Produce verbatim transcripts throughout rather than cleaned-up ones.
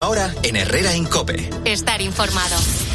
Ahora en Herrera en COPE. Estar informado.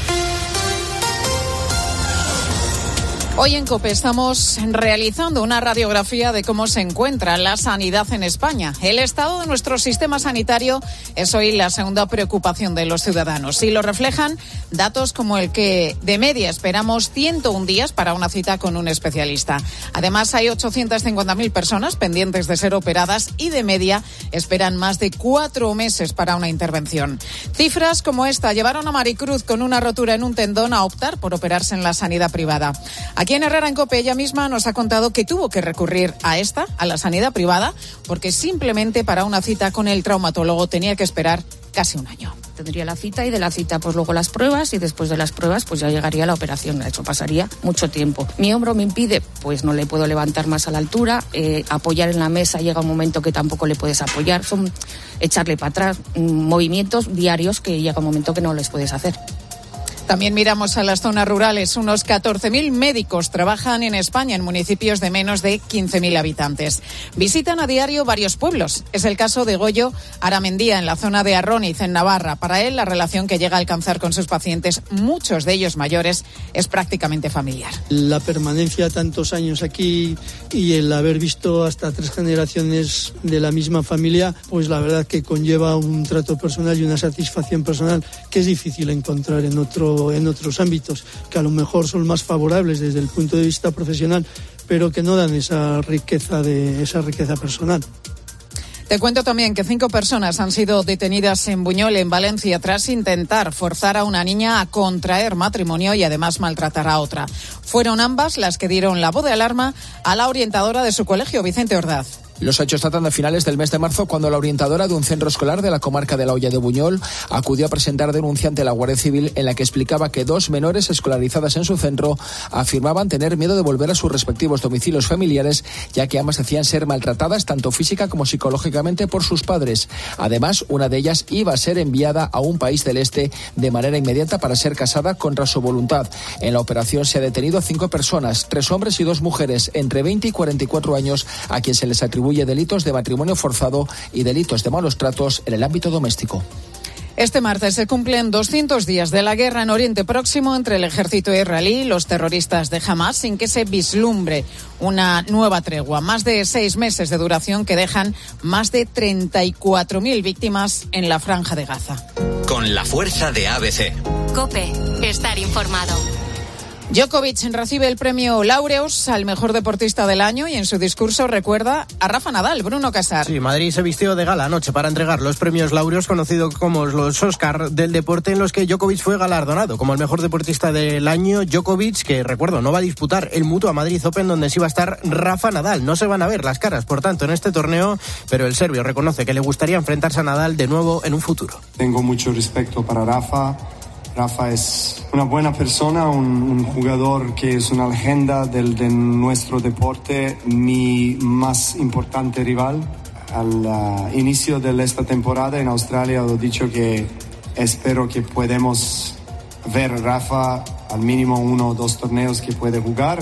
Hoy en COPE estamos realizando una radiografía de cómo se encuentra la sanidad en España. El estado de nuestro sistema sanitario es hoy la segunda preocupación de los ciudadanos y lo reflejan datos como el que de media esperamos ciento un días para una cita con un especialista. Además, hay ochocientas cincuenta mil personas pendientes de ser operadas y de media esperan más de cuatro meses para una intervención. Cifras como esta llevaron a Maricruz con una rotura en un tendón a optar por operarse en la sanidad privada. Aquí en Herrera en COPE ella misma nos ha contado que tuvo que recurrir a esta, a la sanidad privada, porque simplemente para una cita con el traumatólogo tenía que esperar casi un año. Tendría la cita y de la cita pues luego las pruebas y después de las pruebas pues ya llegaría la operación. De hecho pasaría mucho tiempo. Mi hombro me impide, pues no le puedo levantar más a la altura, eh, apoyar en la mesa llega un momento que tampoco le puedes apoyar, son echarle para atrás, movimientos diarios que llega un momento que no les puedes hacer. También miramos a las zonas rurales. Unos catorce mil médicos trabajan en España en municipios de menos de quince mil habitantes. Visitan a diario varios pueblos. Es el caso de Goyo Aramendía, en la zona de Arróniz, en Navarra. Para él, la relación que llega a alcanzar con sus pacientes, muchos de ellos mayores, es prácticamente familiar. La permanencia tantos años aquí y el haber visto hasta tres generaciones de la misma familia, pues la verdad que conlleva un trato personal y una satisfacción personal que es difícil encontrar en otro en otros ámbitos, que a lo mejor son más favorables desde el punto de vista profesional, pero que no dan esa riqueza de esa riqueza personal. Te cuento también que cinco personas han sido detenidas en Buñol, en Valencia, tras intentar forzar a una niña a contraer matrimonio y además maltratar a otra. Fueron ambas las que dieron la voz de alarma a la orientadora de su colegio, Vicente Ordaz. Los hechos datan de finales del mes de marzo, cuando la orientadora de un centro escolar de la comarca de la Hoya de Buñol acudió a presentar denuncia ante la Guardia Civil, en la que explicaba que dos menores escolarizadas en su centro afirmaban tener miedo de volver a sus respectivos domicilios familiares, ya que ambas decían ser maltratadas tanto física como psicológicamente por sus padres. Además, una de ellas iba a ser enviada a un país del este de manera inmediata para ser casada contra su voluntad. En la operación se ha detenido a cinco personas, tres hombres y dos mujeres, entre veinte y cuarenta y cuatro años, a quien se les atribuye delitos de matrimonio forzado y delitos de malos tratos en el ámbito doméstico. Este martes se cumplen doscientos días de la guerra en Oriente Próximo entre el ejército israelí y los terroristas de Hamas, sin que se vislumbre una nueva tregua. Más de seis meses de duración que dejan más de treinta y cuatro mil víctimas en la Franja de Gaza. Con la fuerza de A B C. COPE. Estar informado. Djokovic recibe el premio Laureus al mejor deportista del año y en su discurso recuerda a Rafa Nadal. Bruno Casar. Sí, Madrid se vistió de gala anoche para entregar los premios Laureus, conocidos como los Oscar del deporte, en los que Djokovic fue galardonado como el mejor deportista del año. Djokovic, que recuerdo, no va a disputar el Mutua Madrid Open, donde sí va a estar Rafa Nadal. No se van a ver las caras, por tanto, en este torneo, pero el serbio reconoce que le gustaría enfrentarse a Nadal de nuevo en un futuro. Tengo mucho respeto para Rafa. Rafa es una buena persona, un, un jugador que es una leyenda del, de nuestro deporte, mi más importante rival. Al uh, inicio de esta temporada en Australia he dicho que espero que podamos ver a Rafa al mínimo uno o dos torneos que puede jugar,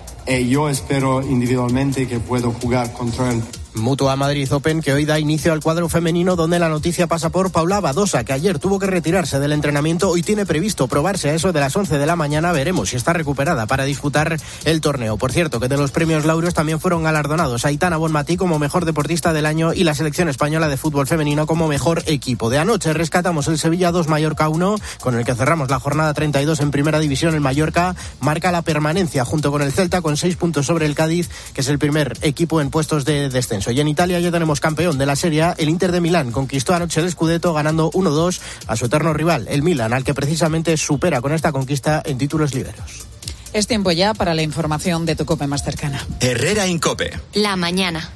y yo espero individualmente que puedo jugar contra él. Mutua Madrid Open, que hoy da inicio al cuadro femenino, donde la noticia pasa por Paula Badosa, que ayer tuvo que retirarse del entrenamiento. Hoy tiene previsto probarse a eso de las once de la mañana. Veremos si está recuperada para disputar el torneo. Por cierto, que de los premios Laureus también fueron galardonados Aitana Bonmatí como mejor deportista del año y la selección española de fútbol femenino como mejor equipo. De anoche rescatamos el Sevilla dos Mallorca uno, con el que cerramos la jornada treinta y dos en primera división. El Mallorca marca la permanencia junto con el Celta, con seis puntos sobre el Cádiz, que es el primer equipo en puestos de descenso. Y en Italia ya tenemos campeón de la Serie A. El Inter de Milán conquistó anoche el Scudetto, ganando uno dos a su eterno rival, el Milan, al que precisamente supera con esta conquista en títulos liberos. Es tiempo ya para la información de tu COPE más cercana. Herrera en COPE. La mañana.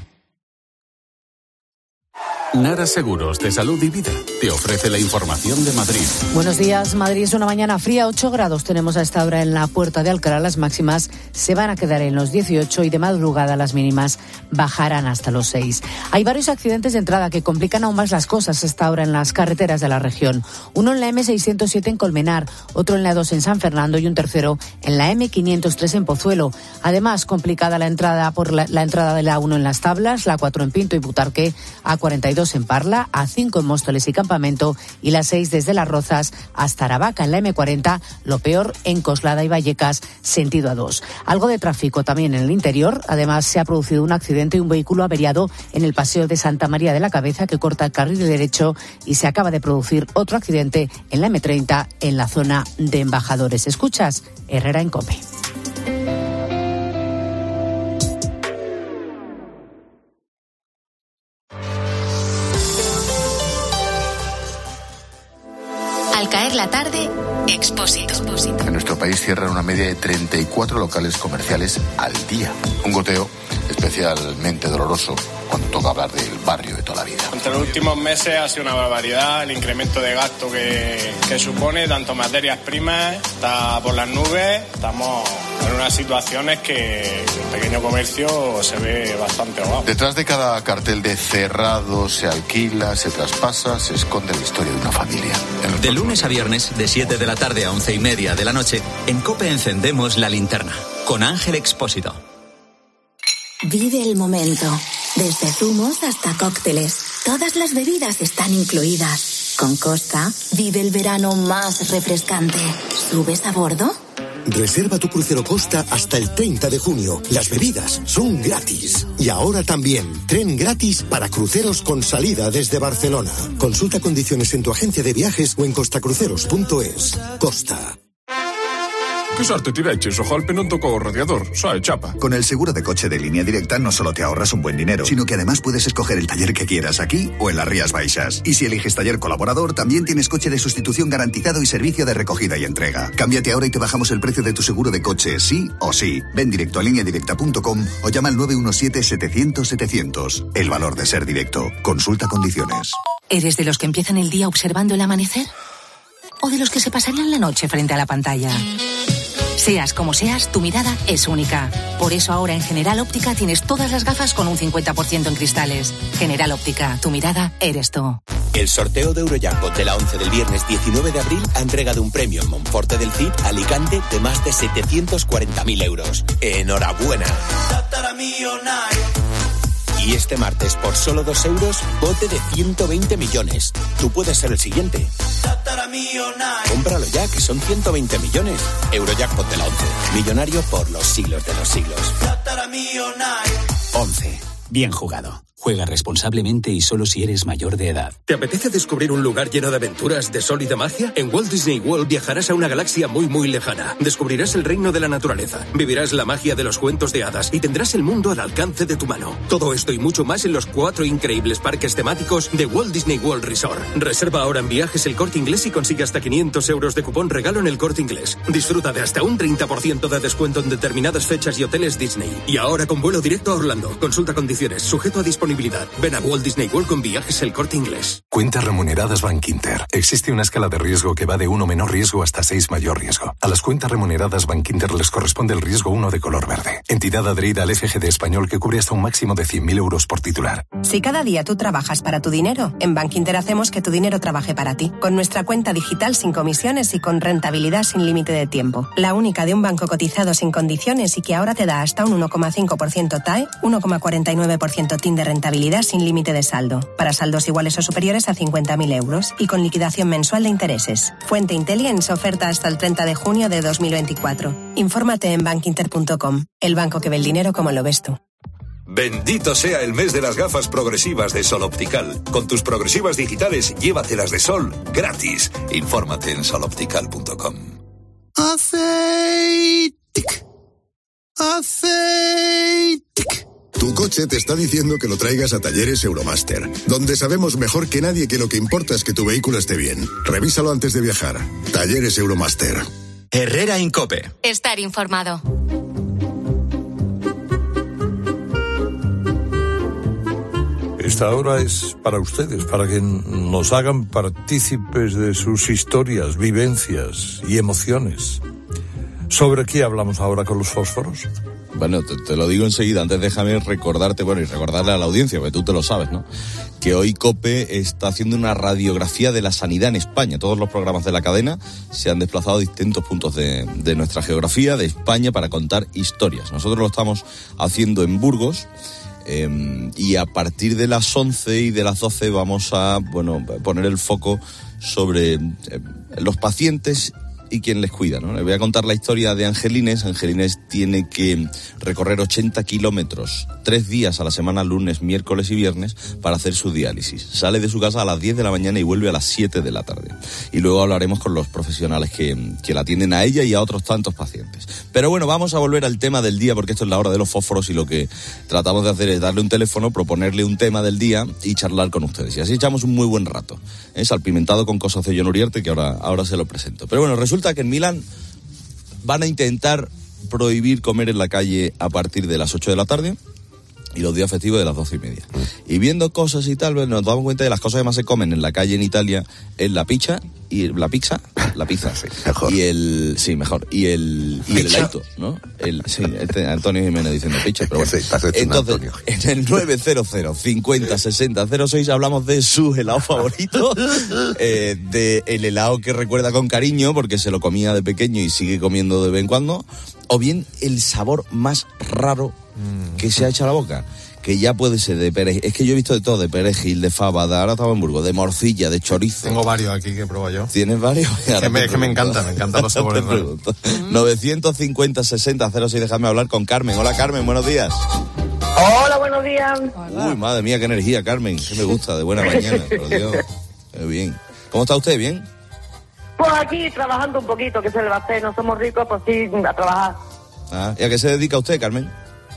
Nara Seguros de Salud y Vida te ofrece la información de Madrid. Buenos días. Madrid es una mañana fría, ocho grados tenemos a esta hora en la Puerta de Alcalá. Las máximas se van a quedar en los dieciocho y de madrugada las mínimas bajarán hasta los seis. Hay varios accidentes de entrada que complican aún más las cosas a esta hora en las carreteras de la región. Uno en la eme seiscientos siete en Colmenar, otro en la dos en San Fernando y un tercero en la eme quinientos tres en Pozuelo. Además, complicada la entrada por la, la entrada de la uno en Las Tablas, la cuatro en Pinto y Butarque, a cuarenta y dos en Parla, a cinco en Móstoles y Campo Campamento y la seis desde Las Rozas hasta Aravaca. En la eme cuarenta, lo peor en Coslada y Vallecas, sentido A dos. Algo de tráfico también en el interior. Además, se ha producido un accidente y un vehículo averiado en el paseo de Santa María de la Cabeza que corta el carril derecho, y se acaba de producir otro accidente en la eme treinta en la zona de Embajadores. Escuchas Herrera en COPE. Al caer la tarde, Expósito. En nuestro país cierran una media de treinta y cuatro locales comerciales al día. Un goteo especialmente doloroso cuando toca hablar del barrio de toda la vida. Entre los últimos meses ha sido una barbaridad el incremento de gasto que, que supone, tanto materias primas, está por las nubes. Estamos en unas situaciones que el pequeño comercio se ve bastante ahogado. Detrás de cada cartel de cerrado, se alquila, se traspasa, se esconde la historia de una familia. De lunes a viernes, de siete de la tarde a once y media de la noche, en COPE encendemos la linterna, con Ángel Expósito. Vive el momento. Desde zumos hasta cócteles, todas las bebidas están incluidas. Con Costa, vive el verano más refrescante. ¿Subes a bordo? Reserva tu crucero Costa hasta el treinta de junio. Las bebidas son gratis. Y ahora también, tren gratis para cruceros con salida desde Barcelona. Consulta condiciones en tu agencia de viajes o en costacruceros punto es. Costa. Que sorte tireches, ojalá non tocou o radiador, sae chapa. Con el seguro de coche de Línea Directa no solo te ahorras un buen dinero, sino que además puedes escoger el taller que quieras aquí o en las Rías Baixas. Y si eliges taller colaborador, también tienes coche de sustitución garantizado y servicio de recogida y entrega. Cámbiate ahora y te bajamos el precio de tu seguro de coche, sí o sí. Ven directo a línea directa punto com o llama al nueve uno siete, setecientos, setecientos. El valor de ser directo. Consulta condiciones. ¿Eres de los que empiezan el día observando el amanecer? ¿O de los que se pasarían la noche frente a la pantalla? Seas como seas, tu mirada es única. Por eso ahora en General Óptica tienes todas las gafas con un cincuenta por ciento en cristales. General Óptica, tu mirada eres tú. El sorteo de Eurojackpot de la once del viernes diecinueve de abril ha entregado un premio en Monforte del Cid, Alicante, de más de setecientos cuarenta mil euros. ¡Enhorabuena! Y este martes, por solo dos euros, bote de ciento veinte millones. Tú puedes ser el siguiente. Cómpralo ya, que son ciento veinte millones. Eurojackpot de la once. Millonario por los siglos de los siglos. once. Bien jugado. Juega responsablemente y solo si eres mayor de edad. ¿Te apetece descubrir un lugar lleno de aventuras, de sol y de magia? En Walt Disney World viajarás a una galaxia muy muy lejana. Descubrirás el reino de la naturaleza, vivirás la magia de los cuentos de hadas y tendrás el mundo al alcance de tu mano. Todo esto y mucho más en los cuatro increíbles parques temáticos de Walt Disney World Resort. Reserva ahora en Viajes El Corte Inglés y consigue hasta quinientos euros de cupón regalo en El Corte Inglés. Disfruta de hasta un treinta por ciento de descuento en determinadas fechas y hoteles Disney. Y ahora con vuelo directo a Orlando. Consulta condiciones, sujeto a disponibilidad. Ven a Walt Disney World con Viajes El Corte Inglés. Cuentas remuneradas Bankinter. Existe una escala de riesgo que va de uno menor riesgo hasta seis mayor riesgo. A las cuentas remuneradas Bankinter les corresponde el riesgo uno de color verde. Entidad adherida al F G D español que cubre hasta un máximo de cien mil euros por titular. Si cada día tú trabajas para tu dinero, en Bankinter hacemos que tu dinero trabaje para ti. Con nuestra cuenta digital sin comisiones y con rentabilidad sin límite de tiempo. La única de un banco cotizado sin condiciones y que ahora te da hasta un uno coma cinco por ciento T A E, uno coma cuarenta y nueve por ciento T I N de rentabilidad sin límite de saldo, para saldos iguales o superiores a cincuenta mil euros y con liquidación mensual de intereses. Fuente Intelligence, oferta hasta el treinta de junio de dos mil veinticuatro. Infórmate en bankinter punto com, el banco que ve el dinero como lo ves tú. Bendito sea el mes de las gafas progresivas de Sol Optical. Con tus progresivas digitales, llévatelas de sol gratis. Infórmate en sol optical punto com. Aceitic. Aceitic. Tu coche te está diciendo que lo traigas a Talleres Euromaster, donde sabemos mejor que nadie que lo que importa es que tu vehículo esté bien. Revísalo antes de viajar. Talleres Euromaster. Herrera en COPE. Estar informado. Esta hora es para ustedes, para que nos hagan partícipes de sus historias, vivencias y emociones. ¿Sobre qué hablamos ahora con los fósforos? Bueno, te, te lo digo enseguida. Antes déjame recordarte, bueno, y recordarle a la audiencia, porque tú te lo sabes, ¿no? Que hoy COPE está haciendo una radiografía de la sanidad en España. Todos los programas de la cadena se han desplazado a distintos puntos de, de nuestra geografía, de España, para contar historias. Nosotros lo estamos haciendo en Burgos, Eh, y a partir de las once y de las doce vamos a, bueno, poner el foco sobre eh, los pacientes y quien les cuida, ¿no? Les voy a contar la historia de Angelines. Angelines tiene que recorrer ochenta kilómetros, tres días a la semana, lunes, miércoles y viernes, para hacer su diálisis. Sale de su casa a las diez de la mañana y vuelve a las siete de la tarde. Y luego hablaremos con los profesionales que, que la atienden a ella y a otros tantos pacientes. Pero bueno, vamos a volver al tema del día, porque esto es la hora de los fósforos y lo que tratamos de hacer es darle un teléfono, proponerle un tema del día y charlar con ustedes. Y así echamos un muy buen rato. Es salpimentado con cosas de John Uriarte, que ahora, ahora se lo presento. Pero bueno, resulta que en Milán van a intentar prohibir comer en la calle a partir de las ocho de la tarde y los días festivos de las doce y media. Mm. Y viendo cosas y tal, nos damos cuenta de las cosas que más se comen en la calle en Italia es la pizza y la pizza, la pizza sí, mejor. y el sí mejor y el y el heladito, ¿no? El sí, este Antonio Jiménez diciendo pizza, pero bueno. Sí, entonces en el nueve cero cero cincuenta sesenta cero seis hablamos de su helado favorito, eh, de el helado que recuerda con cariño porque se lo comía de pequeño y sigue comiendo de vez en cuando, o bien el sabor más raro que se ha hecho a la boca, que ya puede ser de perejil. Es que yo he visto de todo, de perejil, de fava, de ahora estaba en Burgos, de morcilla, de chorizo. Tengo varios aquí que pruebo yo. ¿Tienes varios? Es que me, es que me encanta, me encantan los sabores raros. novecientos cincuenta sesenta cero seis, déjame hablar con Carmen. Hola Carmen, buenos días. Hola, buenos días. Uy, madre mía, qué energía, Carmen, que me gusta, de buena mañana, por Dios. Qué bien. ¿Cómo está usted? ¿Bien? Pues aquí trabajando un poquito, que se le va a hacer, no somos ricos, pues sí, a trabajar. Ah, ¿y a qué se dedica usted, Carmen?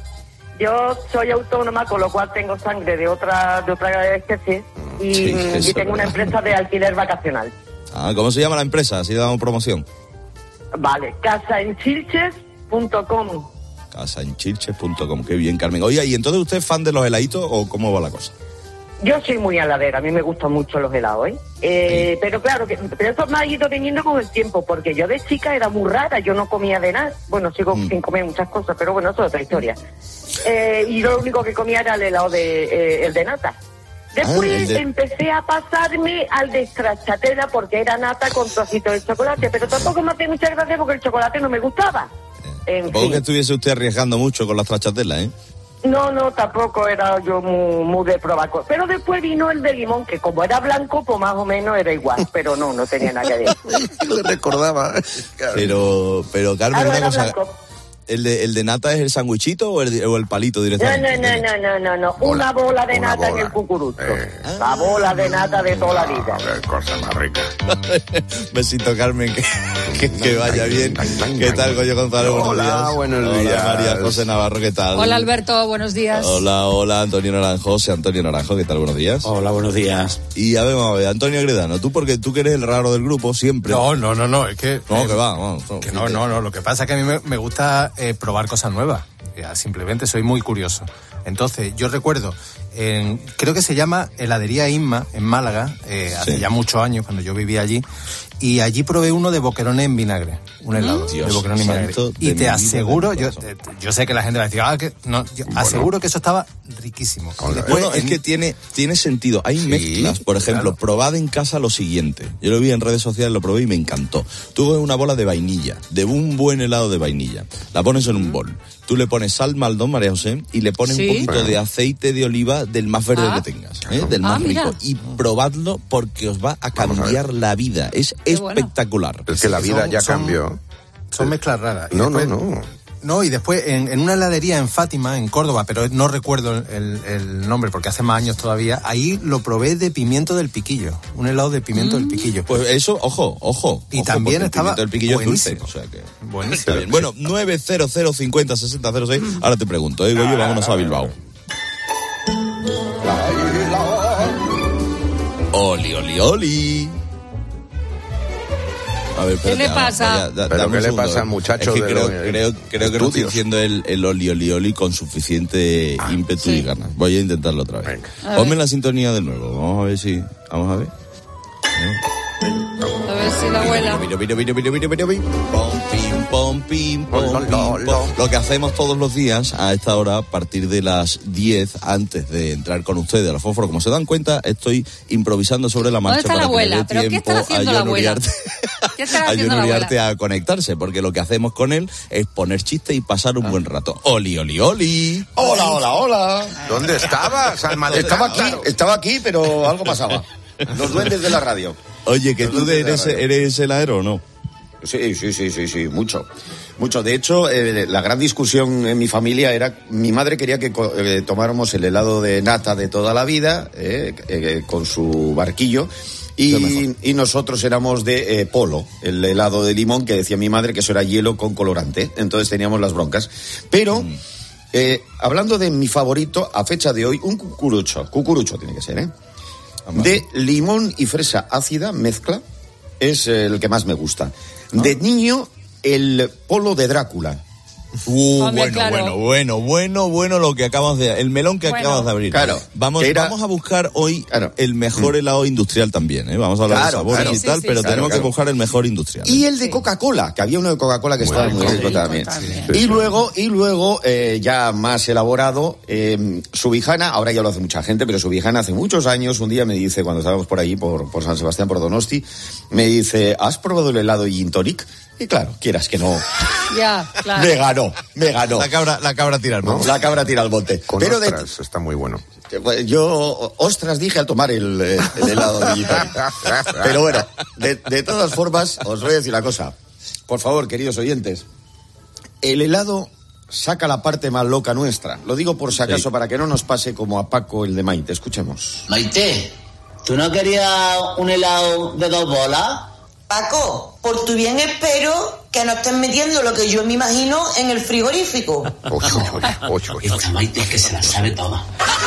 Yo soy autónoma, con lo cual tengo sangre de otra de otra especie y, sí, y tengo una empresa de alquiler vacacional. Ah, ¿cómo se llama la empresa? Así le damos promoción. Vale, casa en chilches punto com. casa en chilches punto com, qué bien, Carmen. Oiga, ¿y entonces usted es fan de los heladitos o cómo va la cosa? Yo soy muy heladera, a mí me gustan mucho los helados, ¿eh? eh sí. Pero claro, que, pero eso me ha ido teniendo con el tiempo, porque yo de chica era muy rara, yo no comía de nada. Bueno, sigo mm. sin comer muchas cosas, pero bueno, eso es otra historia. Eh, y lo único que comía era el helado de, eh, el de nata. Después ah, de... empecé a pasarme al de stracciatella, porque era nata con trocitos de chocolate, pero tampoco me hacía mucha gracia porque el chocolate no me gustaba. Eh, en fin. Que estuviese usted arriesgando mucho con la stracciatella, ¿eh? No, no, tampoco era yo muy, muy de probar cosas. Pero después vino el de limón, que como era blanco, pues más o menos era igual. Pero no, no tenía nada que ver. Le recordaba. Pero, pero Carmen, claro, una cosa... Blanco. ¿El de, ¿El de nata es el sándwichito o el, o el palito directamente? No, no, no, no, no, no. Bola, una bola de una nata bola. En el cucurucho. Eh. La bola de nata de toda la vida. Qué cosa más rica. Besito, Carmen, que, que, que vaya bien. ¿Qué tal, Goyo Gonzalo? Buenos hola, días. buenos días. Hola, María José Navarro, ¿qué tal? Hola, Alberto, buenos días. Hola, hola, Antonio Naranjo. José Antonio Naranjo, ¿qué tal? Buenos días. Hola, buenos días. Y a ver, vamos a ver, Antonio Agredano, tú porque tú que eres el raro del grupo, siempre. No, no, no, no, es que... No, eh, que va, vamos. No, que no, no, no, lo que pasa es que a mí me, me gusta eh, probar cosas nuevas. Ya, simplemente soy muy curioso. Entonces, yo recuerdo, en, creo que se llama Heladería Inma, en Málaga, eh, hace sí. ya muchos años, cuando yo vivía allí, y allí probé uno de boquerones en vinagre, un helado Dios, de boquerones en vinagre. Y te aseguro, yo, yo sé que la gente va a decir, ah, que no, yo bueno. aseguro que eso estaba riquísimo. Después, bueno, es que tiene, tiene sentido. Hay sí, mezclas, por ejemplo, claro. probad en casa lo siguiente. Yo lo vi en redes sociales, lo probé y me encantó. Tú coges una bola de vainilla, de un buen helado de vainilla, la pones en un bol. Tú le pones sal Maldón, María José, y le pones ¿Sí? un poquito de aceite de oliva del más verde ah. que tengas, ¿eh? del más ah, rico. Mira. Y probadlo porque os va a cambiar a la vida. Es Qué espectacular. Bueno. Es que la vida son, ya son, cambió. Son mezclas raras. Y no, después, no, no. No, y después en, en una heladería en Fátima, en Córdoba, pero no recuerdo el, el nombre porque hace más años todavía, ahí lo probé de pimiento del piquillo. Un helado de pimiento mm. del piquillo. Pues eso, ojo, ojo. Y ojo, también estaba el piquillo buenísimo. Es dulce, o sea que buenísimo. Está bien. Bueno, nueve cero cero cincuenta sesenta cero seis. Ahora te pregunto, ¿eh, Goyo? Vámonos a Bilbao. Oli, oli, oli. A ver, ¿Qué le pasa? Da, da, ¿Pero qué le pasa al muchacho? Es que de creo, los, creo, creo que no estoy diciendo el, el oli, oli, oli con suficiente ah, ímpetu sí. y ganas. Voy a intentarlo otra vez. Ponme la sintonía de nuevo. Vamos a ver si... Vamos a ver. A ver si la abuela... Mira, mira, mira, mira, mira, mira, mira. Pom, pim, pom, pim, pom, pim, pom. Lo que hacemos todos los días a esta hora, a partir de las diez, antes de entrar con ustedes a la fósforo, como se dan cuenta, estoy improvisando sobre la marcha. ¿Dónde está la abuela? ¿Pero qué está haciendo la abuela? ¿Qué estará a haciendo Johnny la Uriarte abuela? a conectarse, porque lo que hacemos con él es poner chistes y pasar un buen rato. Oli, oli, oli. Hola, hola, hola. ¿Dónde estabas, alma de Estaba cántaro? aquí, estaba aquí, pero algo pasaba. Los duendes de la radio. Oye, que Los tú duendes de la eres, radio. eres heladero o no. Sí, sí, sí, sí, sí, mucho. Mucho. De hecho, eh, la gran discusión en mi familia era, mi madre quería que co- eh, tomáramos el helado de nata de toda la vida, eh, eh, con su barquillo, y, y nosotros éramos de eh, polo, el helado de limón, que decía mi madre que eso era hielo con colorante. Entonces teníamos las broncas. Pero, mm. eh, hablando de mi favorito, a fecha de hoy, un cucurucho, cucurucho tiene que ser, ¿eh? De limón y fresa ácida, mezcla, es el que más me gusta. De niño, el polo de Drácula. Uh, Hombre, bueno, claro. bueno, bueno, bueno, bueno lo que acabas de... El melón que Bueno. acabas de abrir. Claro. Vamos, Era- vamos a buscar hoy el mejor helado industrial también, ¿eh? Vamos a hablar Claro, de sabores claro. y tal, Sí, sí, pero sí. tenemos Claro, que buscar el mejor industrial. Y el de Coca-Cola, que había uno de Coca-Cola que estaba muy rico también. Y luego, y luego eh, ya más elaborado, eh, Subijana, ahora ya lo hace mucha gente, pero Subijana hace muchos años, un día me dice, cuando estábamos por ahí, por, por San Sebastián, por Donosti, me dice, ¿has probado el helado Gin Tonic? Y claro, quieras que no, Ya, claro. me ganó, me ganó. La cabra, la cabra tira al monte. La cabra tira al monte. Con Pero de- ostras, está muy bueno. Yo, ostras, dije al tomar el, eh, el helado de Gin Tonic. Pero bueno, de, de todas formas, os voy a decir una cosa. Por favor, queridos oyentes, el helado saca la parte más loca nuestra. Lo digo por si acaso, Sí. para que no nos pase como a Paco el de Maite. Escuchemos. Maite, ¿tú no querías un helado de dos bolas? Paco, por tu bien espero que no estés metiendo lo que yo me imagino en el frigorífico. Esta Maite es que se la sabe toda.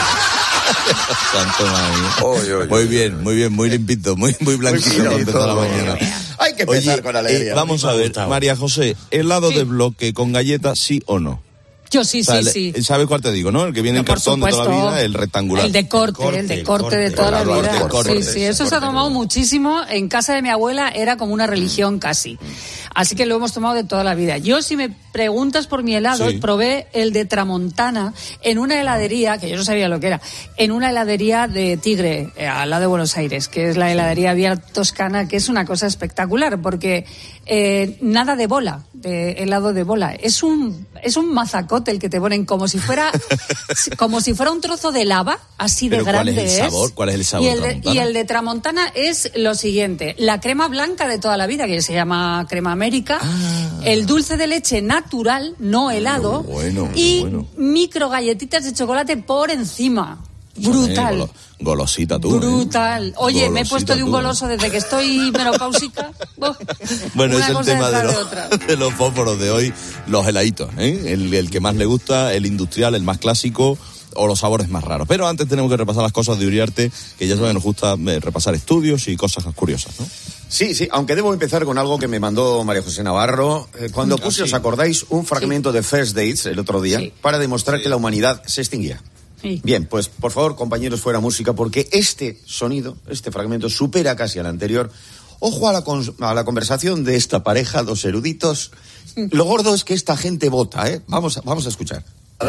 Santo madre. Muy bien, muy bien, muy limpito, muy, muy blanquito Muy de toda la todo. mañana. Hay que empezar Oye, con alegría. eh, vamos Me a ha ver, gustado. María José, helado de bloque con galletas, ¿sí o no? Yo sí, O sea, sí, le- sí. ¿Sabes cuál te digo, no? El que viene en Por cartón de toda la supuesto. vida, el rectangular. El de corte, el de corte de toda la Claro, vida. el corte, Sí, sí, eso se ha tomado muchísimo. En casa de mi abuela era como una religión casi. Así que lo hemos tomado de toda la vida. Yo, si me preguntas por mi helado, Sí. probé el de Tramontana en una heladería, que yo no sabía lo que era, en una heladería de Tigre, eh, al lado de Buenos Aires, que es la heladería Vía Toscana, que es una cosa espectacular, porque eh, nada de bola, de helado de bola. Es un, es un mazacote el que te ponen como si fuera, como si fuera un trozo de lava, así de Pero ¿cuál grande es el sabor? ¿Cuál es el sabor y el, de, Tramontana? y el de Tramontana es lo siguiente: la crema blanca de toda la vida, que se llama crema América, el dulce de leche natural, no helado, Bueno, y bueno. micro galletitas de chocolate por encima. Brutal. Eh, golo- golosita tú. ¿eh? Brutal. Oye, me he Golosita puesto de un tú, ¿eh? goloso desde que estoy menopáusica. Uf, Bueno, una es el cosa tema de detrás los, de otra. de los fósforos de hoy, los heladitos, ¿eh? El, el que más le gusta, el industrial, el más clásico o los sabores más raros. Pero antes tenemos que repasar las cosas de Uriarte, que ya saben, nos gusta eh, repasar estudios y cosas curiosas, ¿no? Sí, sí, aunque debo empezar con algo que me mandó María José Navarro. Eh, cuando Ah, puse, sí. ¿os acordáis? Un fragmento de First Dates el otro día para demostrar que la humanidad se extinguía. Sí. Bien, pues por favor, compañeros, fuera música, porque este sonido, este fragmento, supera casi al anterior. Ojo a la, cons- a la conversación de esta pareja, dos eruditos. Lo gordo es que esta gente vota, ¿eh? Vamos a, vamos a escuchar.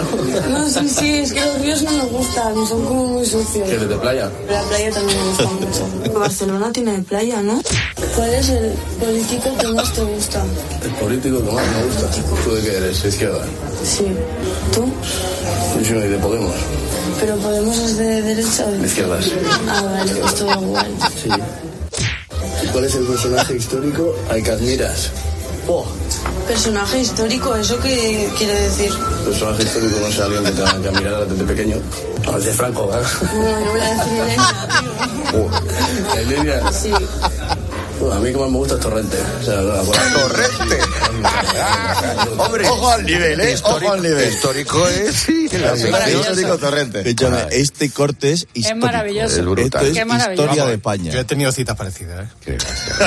No, sí, sí, es que los ríos no me gustan, son como muy sucios. ¿Quieres de playa? La playa también me gusta mucho. Barcelona tiene playa, ¿no? ¿Cuál es el político que más te gusta? El político que más me gusta. ¿Tú de qué eres? ¿De izquierda? Sí. ¿Tú? Yo soy de Podemos. ¿Pero Podemos es de derecha o de De izquierdas. Ah, vale, pues todo igual. Sí. ¿Cuál es el personaje histórico al que admiras? Oh, Personaje histórico, ¿eso qué quiere decir? personaje histórico no sé, alguien que tenga que admirar desde pequeño. Al de Franco, ¿verdad? No, yo voy a decir Elena, tío. ¿Elenia? Sí. Bueno, a mí que más me gusta es Torrente. O sea, la Torrente. Hombre, ojo al nivel, ¿eh? Ojo al nivel. Histórico es, sí. Histórico Torrente. Escúchame, este corte es histórico. maravilloso. Es brutal. Esto es Qué maravilloso. historia Vamos, de España. Yo he tenido citas parecidas, ¿eh?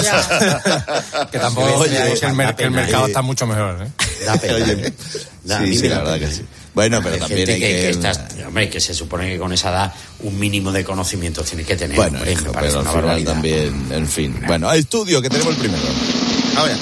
que tampoco Oye, es que el, mer- da que el pena, mercado eh. está mucho mejor, ¿eh? Oye, Da, a sí, mí sí, me la da verdad pena. que sí. Bueno, pero Hay también gente hay que, que... que estás- hombre, que se supone que con esa edad un mínimo de conocimiento tiene que tener. Bueno, hombre, hijo, me parece pero al una final barbaridad. también, en fin. Bueno, estudio, que tenemos el primero. A ver.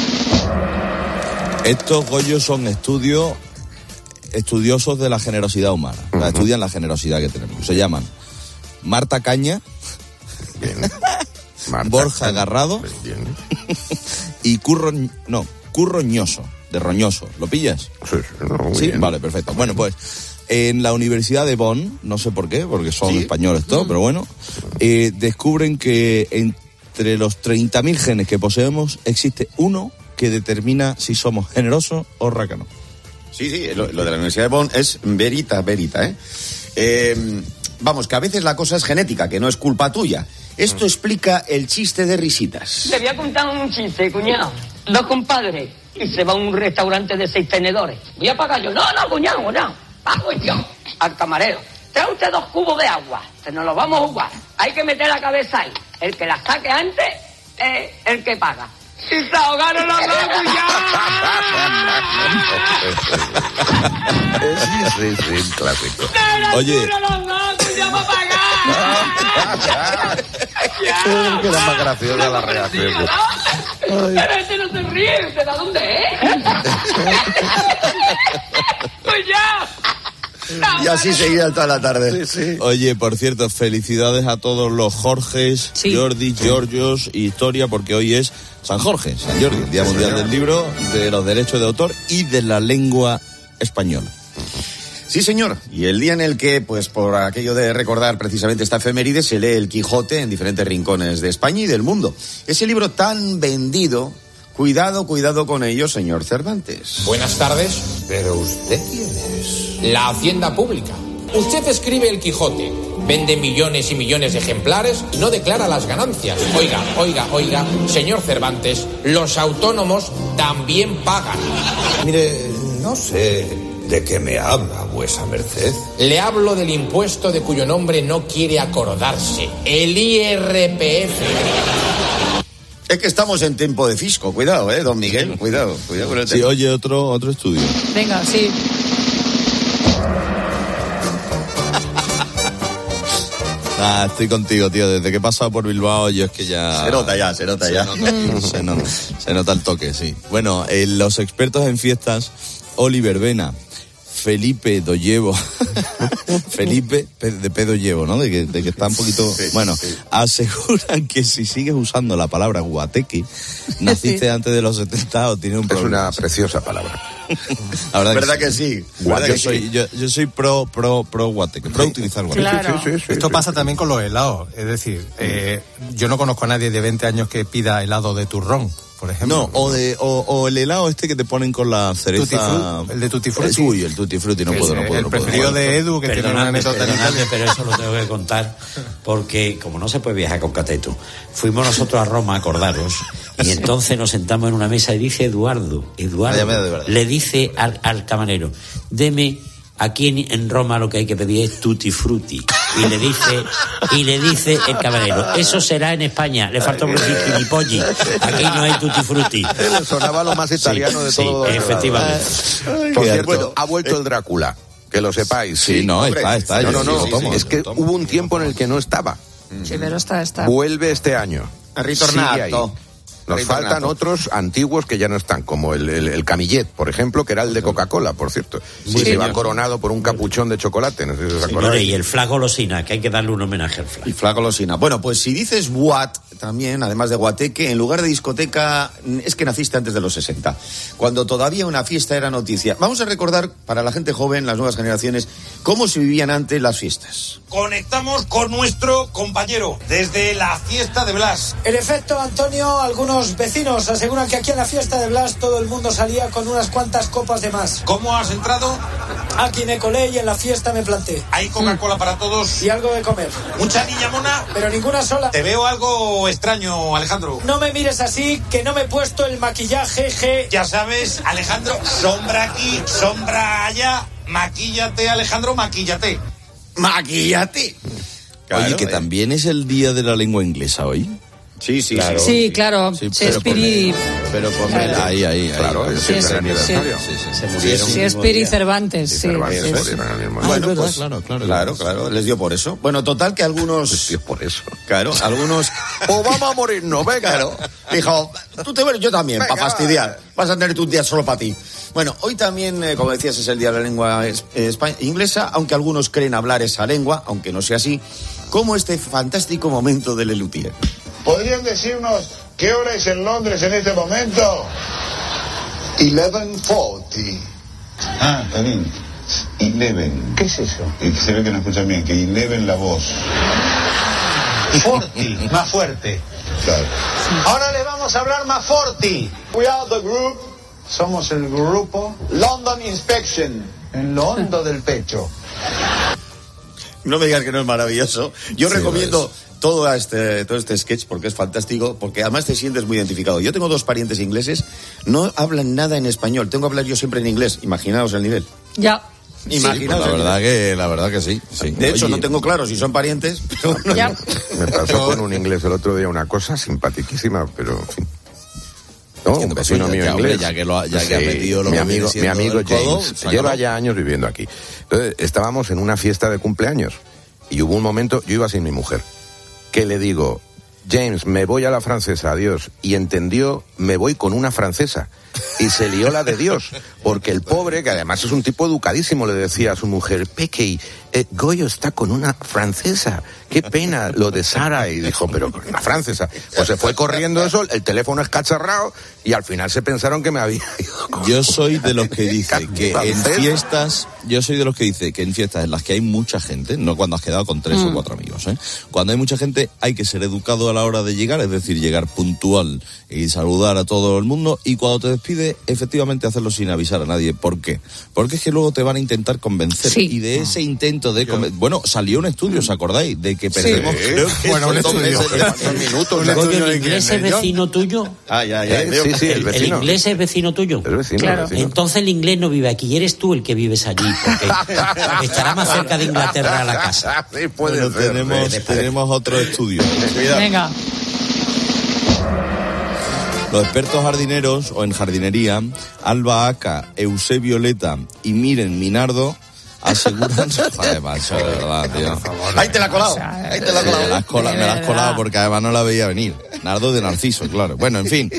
Estos Goyos son estudios estudiosos de la generosidad humana. O sea, estudian la generosidad que tenemos. Se llaman Marta Caña, Borja Garrado y curro... No, curroñoso, de roñoso. ¿Lo pillas? Sí, sí, no, muy ¿Sí? bien. Vale, perfecto. Bueno, pues en la Universidad de Bonn, no sé por qué, porque son ¿Sí? españoles todos, pero bueno, eh, descubren que entre los treinta mil genes que poseemos existe uno que determina si somos generosos o rácanos. Sí, sí, lo, lo de la Universidad de Bonn es verita, verita, ¿eh? ¿eh? Vamos, que a veces la cosa es genética, que no es culpa tuya. Esto explica el chiste de risitas. Te voy a contar un chiste, cuñado. Dos compadres y se va a un restaurante de seis tenedores. Voy a pagar yo. No, no, cuñado, cuñado. Pago yo. Al camarero. Trae usted dos cubos de agua. Se nos los vamos a jugar. Hay que meter la cabeza ahí. El que la saque antes es el que paga. Y se ahogaron los dos, Sí, sí, sí, un clásico. Oye. Que era más graciosa la reacción. Pero este no se ríe, ¿de dónde es? Pues ya. Y así seguía toda la tarde. Sí, sí. Oye, por cierto, felicidades a todos los Jorges, Sí. Jordi, Georgios y Historia, porque hoy es San Jorge, San Jordi, el Día Mundial del Libro, de los Derechos de Autor y de la Lengua Española. Sí, señor. Y el día en el que, pues por aquello de recordar precisamente esta efeméride, se lee el Quijote en diferentes rincones de España y del mundo. Ese libro tan vendido, cuidado, cuidado con ello, señor Cervantes. Buenas tardes. ¿Pero usted quién es? La Hacienda Pública. Usted escribe el Quijote, vende millones y millones de ejemplares y no declara las ganancias. Oiga, oiga, oiga, señor Cervantes, los autónomos también pagan. Mire, no sé de qué me habla vuesa merced. Le hablo del impuesto de cuyo nombre no quiere acordarse, el I R P F. Es que estamos en tiempo de fisco. Cuidado, eh, don Miguel. Cuidado, cuidado con el tema. Sí, oye, otro, otro estudio. Venga, sí. Ah, estoy contigo, tío. Desde que he pasado por Bilbao, yo es que ya... Se nota ya, se nota se ya. Nota, se, nota, se nota el toque, sí. Bueno, eh, los expertos en fiestas, Oliver Vena, Felipe Dollevo, Felipe de Pedo Llevo, ¿no? De que, de que está un poquito... Sí, bueno, sí. aseguran que si sigues usando la palabra guateque, naciste antes de los setenta o tienes un problema. Es una preciosa palabra. La verdad, ¿Verdad que, que sí. sí? ¿Verdad Yo que soy, sí? yo, yo soy pro, pro, pro guateque, pro utilizar guateque. Claro. Sí, sí, sí, Esto sí, pasa sí. también con los helados. Es decir, eh, yo no conozco a nadie de veinte años que pida helado de turrón, por ejemplo. No, o, de, o, o el helado este que te ponen con la cereza... Tutti Frutti, el de Tutti Frutti. Uy, el Tutti Frutti, no Que puedo, es no puedo. el no puedo. preferido de Edu, que tiene una Perdonadme, anécdota en perdonadme, Italia. pero eso lo tengo que contar porque como no se puede viajar con cateto, fuimos nosotros a Roma, acordaros, y entonces nos sentamos en una mesa y dice Eduardo, Eduardo, Vaya, vaya, de verdad. le dice al, al camarero, deme, aquí en, en Roma lo que hay que pedir es tutti frutti, y le dice, y le dice el camarero, eso será en España, le falta un decir gilipolli, aquí no hay tutti frutti. Le sonaba lo más italiano Sí, de sí, todo. efectivamente. Por Qué cierto, harto. ha vuelto el Drácula. Que lo sepáis. Sí, no, Hombre, está, está. No, yo no, no. lo tomo, es que lo tomo. hubo un tiempo en el que no estaba. Sí, pero está, está. Vuelve este año. Ha ritornato. Sigue ahí. Nos Ritornato. faltan otros antiguos que ya no están, como el, el, el Camillet, por ejemplo, que era el de Coca-Cola, por cierto. Sí, Sí, se señor. va coronado por un capuchón de chocolate. No sé si os Señores, acordáis. y el flagolosina, que hay que darle un homenaje al flag. Y flagolosina. Bueno, pues si dices Guat, también, además de guateque, en lugar de discoteca, es que naciste antes de los sesenta, cuando todavía una fiesta era noticia. Vamos a recordar, para la gente joven, las nuevas generaciones, cómo se vivían antes las fiestas. Conectamos con nuestro compañero desde la fiesta de Blas. En efecto, Antonio, algunos vecinos aseguran que aquí en la fiesta de Blas todo el mundo salía con unas cuantas copas de más. ¿Cómo has entrado? Aquí me colé y en la fiesta me planté. Hay Coca-Cola para todos. Y algo de comer. ¿Mucha niña mona? Pero ninguna sola. Te veo algo extraño, Alejandro. No me mires así, que no me he puesto el maquillaje G. Ya sabes, Alejandro, sombra aquí, sombra allá. Maquíllate, Alejandro, maquíllate. ¡Maquíllate! Oye, Claro, que eh. también es el día de la lengua inglesa hoy. Sí, sí, Claro. sí. Sí, claro. Sí, Sí, pero Spiri- Pero ponme Claro. ahí, ahí, ahí. Claro, Sí, es sí, el sí, aniversario. sí, sí, Se sí. murieron. Sí, mismo Spiri día. Cervantes, sí. Cervantes, sí. murieron en el mismo Ah, día. es verdad, pues, claro, claro. Claro, claro, les dio por eso. Bueno, total que algunos... Sí, es por eso. Claro, algunos... O vamos a morirnos, venga. Claro, dijo, tú te mueres, yo también, Venga, para fastidiar. Vas a tener tu día solo para ti. Bueno, hoy también, eh, como decías, es el día de la lengua es- eh, espa- inglesa, aunque algunos creen hablar esa lengua, aunque no sea así, como este fantástico momento de Lelutier. ¿podrían decirnos qué hora es en Londres en este momento? eleven forty. Ah, está bien. Eleven. ¿Qué es eso? Y se ve que no escuchan bien, que eleven la voz. Forty, más fuerte. Claro. Ahora le vamos a hablar más forti. We are the group. Somos el grupo London Inspection. En lo hondo del pecho. No me digas que no es maravilloso. Yo Sí, recomiendo todo este, todo este sketch porque es fantástico, porque además te sientes muy identificado. Yo tengo dos parientes ingleses, no hablan nada en español. Tengo que hablar yo siempre en inglés. Imaginaos el nivel. Ya. Imaginaos. Sí, pues la verdad que la verdad que sí. sí. De hecho, Oye, no tengo claro si son parientes, pero bueno. Ya. Me pasó con un inglés el otro día una cosa simpaticísima, pero en fin. No, un vecino mío ya, hombre, inglés. ya que lo ha- ya que ha Sí, metido lo mi que amigo, viene mi siendo amigo el codo, James sácalo. lleva ya años viviendo aquí. Entonces, estábamos en una fiesta de cumpleaños y hubo un momento, yo iba sin mi mujer, que le digo, James, me voy a la francesa, adiós. Y entendió, me voy con una francesa. Y se lió la de Dios, porque el pobre, que además es un tipo educadísimo, le decía a su mujer, Peque, eh, Goyo está con una francesa, qué pena lo de Sara. Y dijo, pero con una francesa. Pues se fue corriendo eso, el teléfono escacharrado, y al final se pensaron que me había ido con... Yo soy de los que dice que en Francesa. fiestas, yo soy de los que dice que en fiestas en las que hay mucha gente, no cuando has quedado con tres Mm. o cuatro amigos, ¿eh? Cuando hay mucha gente hay que ser educado a la hora de llegar, es decir, llegar puntual y saludar a todo el mundo, y cuando te despide, efectivamente hacerlo sin avisar a nadie. ¿Por qué? Porque es que luego te van a intentar convencer, Sí. y de ese intento de conven- bueno, salió un estudio, ¿os acordáis? De que perdemos, Sí. creo que Bueno, son un dos estudio. meses. Son minutos. Un Coño, estudio ¿el de inglés quién, es ¿de John? vecino tuyo? Ah, ya, ya. Eh, veo. sí, sí, el El, el vecino. inglés es vecino tuyo. El vecino, Claro. el vecino. Entonces el inglés no vive aquí, eres tú el que vives allí, porque, porque estará más cerca de Inglaterra a la casa. Sí, puede Bueno, ser, tenemos, sí. tenemos otro estudio. Cuidado. Venga. Los expertos jardineros o en jardinería, Alba Aca, Eusebio Leta y Miren Minardo, aseguran... Joder, macho, de verdad, tío. Ahí te la ha colado. Ahí te la ha Me la colado. has colado, me la has colado porque además no la veía venir. Nardo de Narciso, claro. Bueno, en fin,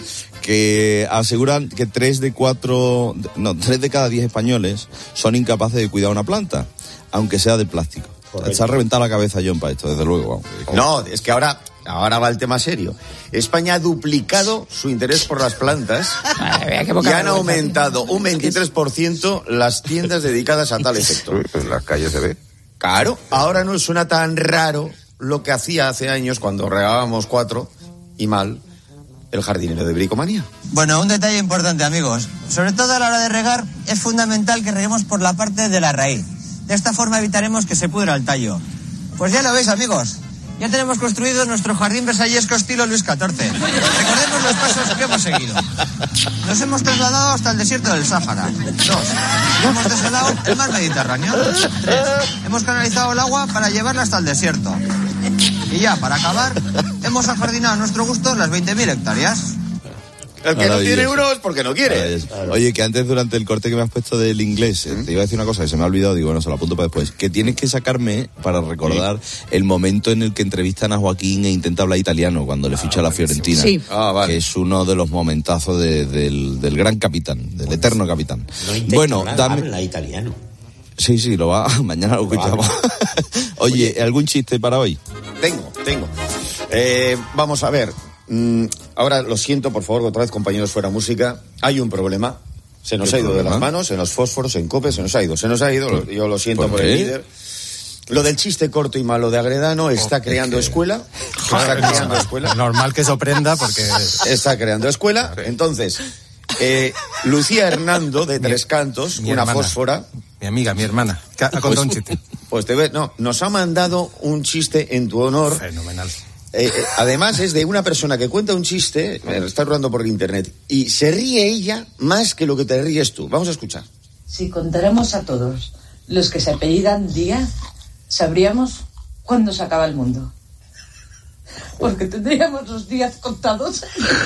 que aseguran que tres de cuatro, no, tres de cada diez españoles son incapaces de cuidar una planta, aunque sea de plástico. Se ha reventado la cabeza John para esto, desde luego. Vamos. No, es que ahora, ahora va el tema serio. España ha duplicado su interés por las plantas Madre mía, qué y poca han vergüenza. aumentado un veintitrés por ciento las tiendas dedicadas a tal efecto. Uy, en las calles se ve. Claro, ahora no suena tan raro lo que hacía hace años cuando regábamos cuatro y mal el jardinero de Bricomanía. Bueno, un detalle importante, amigos. Sobre todo a la hora de regar, es fundamental que reguemos por la parte de la raíz. De esta forma evitaremos que se pudra el tallo. Pues ya lo veis, amigos. Ya tenemos construido nuestro jardín versallesco estilo Luis catorce. Recordemos los pasos que hemos seguido. Nos hemos trasladado hasta el desierto del Sáhara. Dos. Hemos desalado el mar Mediterráneo. Tres. Hemos canalizado el agua para llevarla hasta el desierto. Y ya, para acabar, hemos ajardinado a nuestro gusto las veinte mil hectáreas. El que no tiene uno es porque no quiere. Oye, que antes durante el corte que me has puesto del inglés, eh, te iba a decir una cosa que se me ha olvidado, digo, bueno, se lo apunto para después, que tienes que sacarme para recordar el momento en el que entrevistan a Joaquín e intenta hablar italiano cuando le ficha a la Fiorentina. Sí. Ah, vale. Que es uno de los momentazos de- del, del gran capitán, del eterno capitán. No intento Bueno, nada, dame... habla italiano. Sí, sí, lo va, mañana lo escuchamos. Oye, ¿algún chiste para hoy? Tengo, tengo. Eh, vamos a ver. Mm, ahora lo siento, por favor, otra vez, compañeros, fuera música. Hay un problema. Se nos ¿Qué ha ido de problema? las manos, en los fósforos, en COPE, se nos ha ido. Se nos ha ido, lo- yo lo siento ¿Por por, qué? el líder. Lo del chiste corto y malo de Agredano está Oh, creando es que- escuela. Está creando escuela. Normal que sorprenda porque... Está creando escuela. Entonces, eh, Lucía Hernando, de Tres Cantos, Mi una hermana. fósfora. Mi amiga, mi hermana, que ha ha contado un chiste. Pues te ve, no, nos ha mandado un chiste en tu honor. Fenomenal. Eh, eh, además es de una persona que cuenta un chiste, me lo está rodando por internet, y se ríe ella más que lo que te ríes tú. Vamos a escuchar. Si contáramos a todos los que se apellidan Díaz, sabríamos cuándo se acaba el mundo. Porque tendríamos los días contados.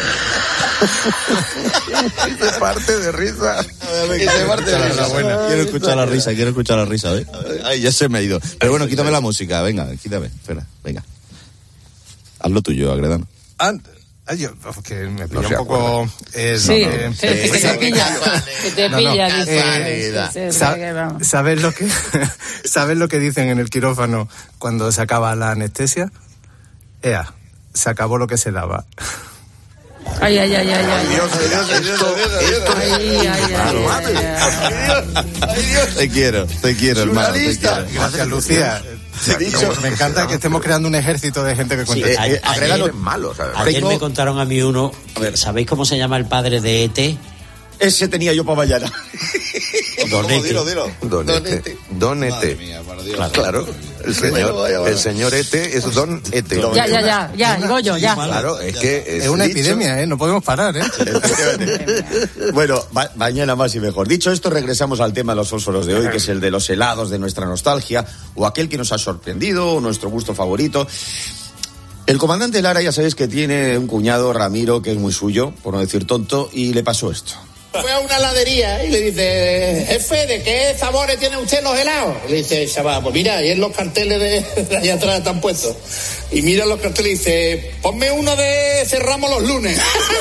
Y se parte de risa. Y se parte de risa. Quiero escuchar la risa, quiero escuchar la risa, ¿eh? Ay, ya se me ha ido. Pero bueno, quítame la música, venga, quítame, espera, venga. Haz lo tuyo, Agredano. Ah, ay, yo, que me pilla No se un poco... eh, Sí, no, eh, que te- que te pilla. Que te No, no, pilla, eh, dice. Sí, sí, sa- sí, que vamos. ¿Sabes lo que sabes lo que dicen en el quirófano cuando se acaba la anestesia? Ea, se acabó lo que se daba. Ay, ay, ay, ay, ay. Dios, ay, Dios, ay, Dios, ay, Dios, ay, ay, ay, Ay, Dios. Te quiero, te quiero, hermano. Te quiero. Gracias, Lucía. Dicho, me encanta que estemos creando un ejército de gente que cuenta. Sí, a- Ayer, ayer- es malo, ¿sabes? Ayer Tengo- me contaron a mí uno. A ver, ¿sabéis cómo se llama el padre de E T? Ese tenía yo para mañana. Donete. Dilo, dilo. Donete. Donete. Claro. Claro. El señor, el señor Ete es Don Ete. Ya, ya, ya, ya, digo yo, ya. Claro, es que es, Es una dicho- epidemia, ¿eh? No podemos parar, ¿eh? Bueno, ma- mañana más y mejor. Dicho esto, regresamos al tema de los fósforos de hoy, que es el de los helados de nuestra nostalgia, o aquel que nos ha sorprendido, o nuestro gusto favorito. El comandante Lara, ya sabéis que tiene un cuñado, Ramiro, que es muy suyo, por no decir tonto, y le pasó esto. Fue a una heladería y le dice, jefe, ¿de qué sabores tiene usted los helados? Y le dice, chaval, pues mira, ahí en los carteles de, de allá atrás están puestos. Y mira los carteles y dice, ponme uno de cerramos los lunes.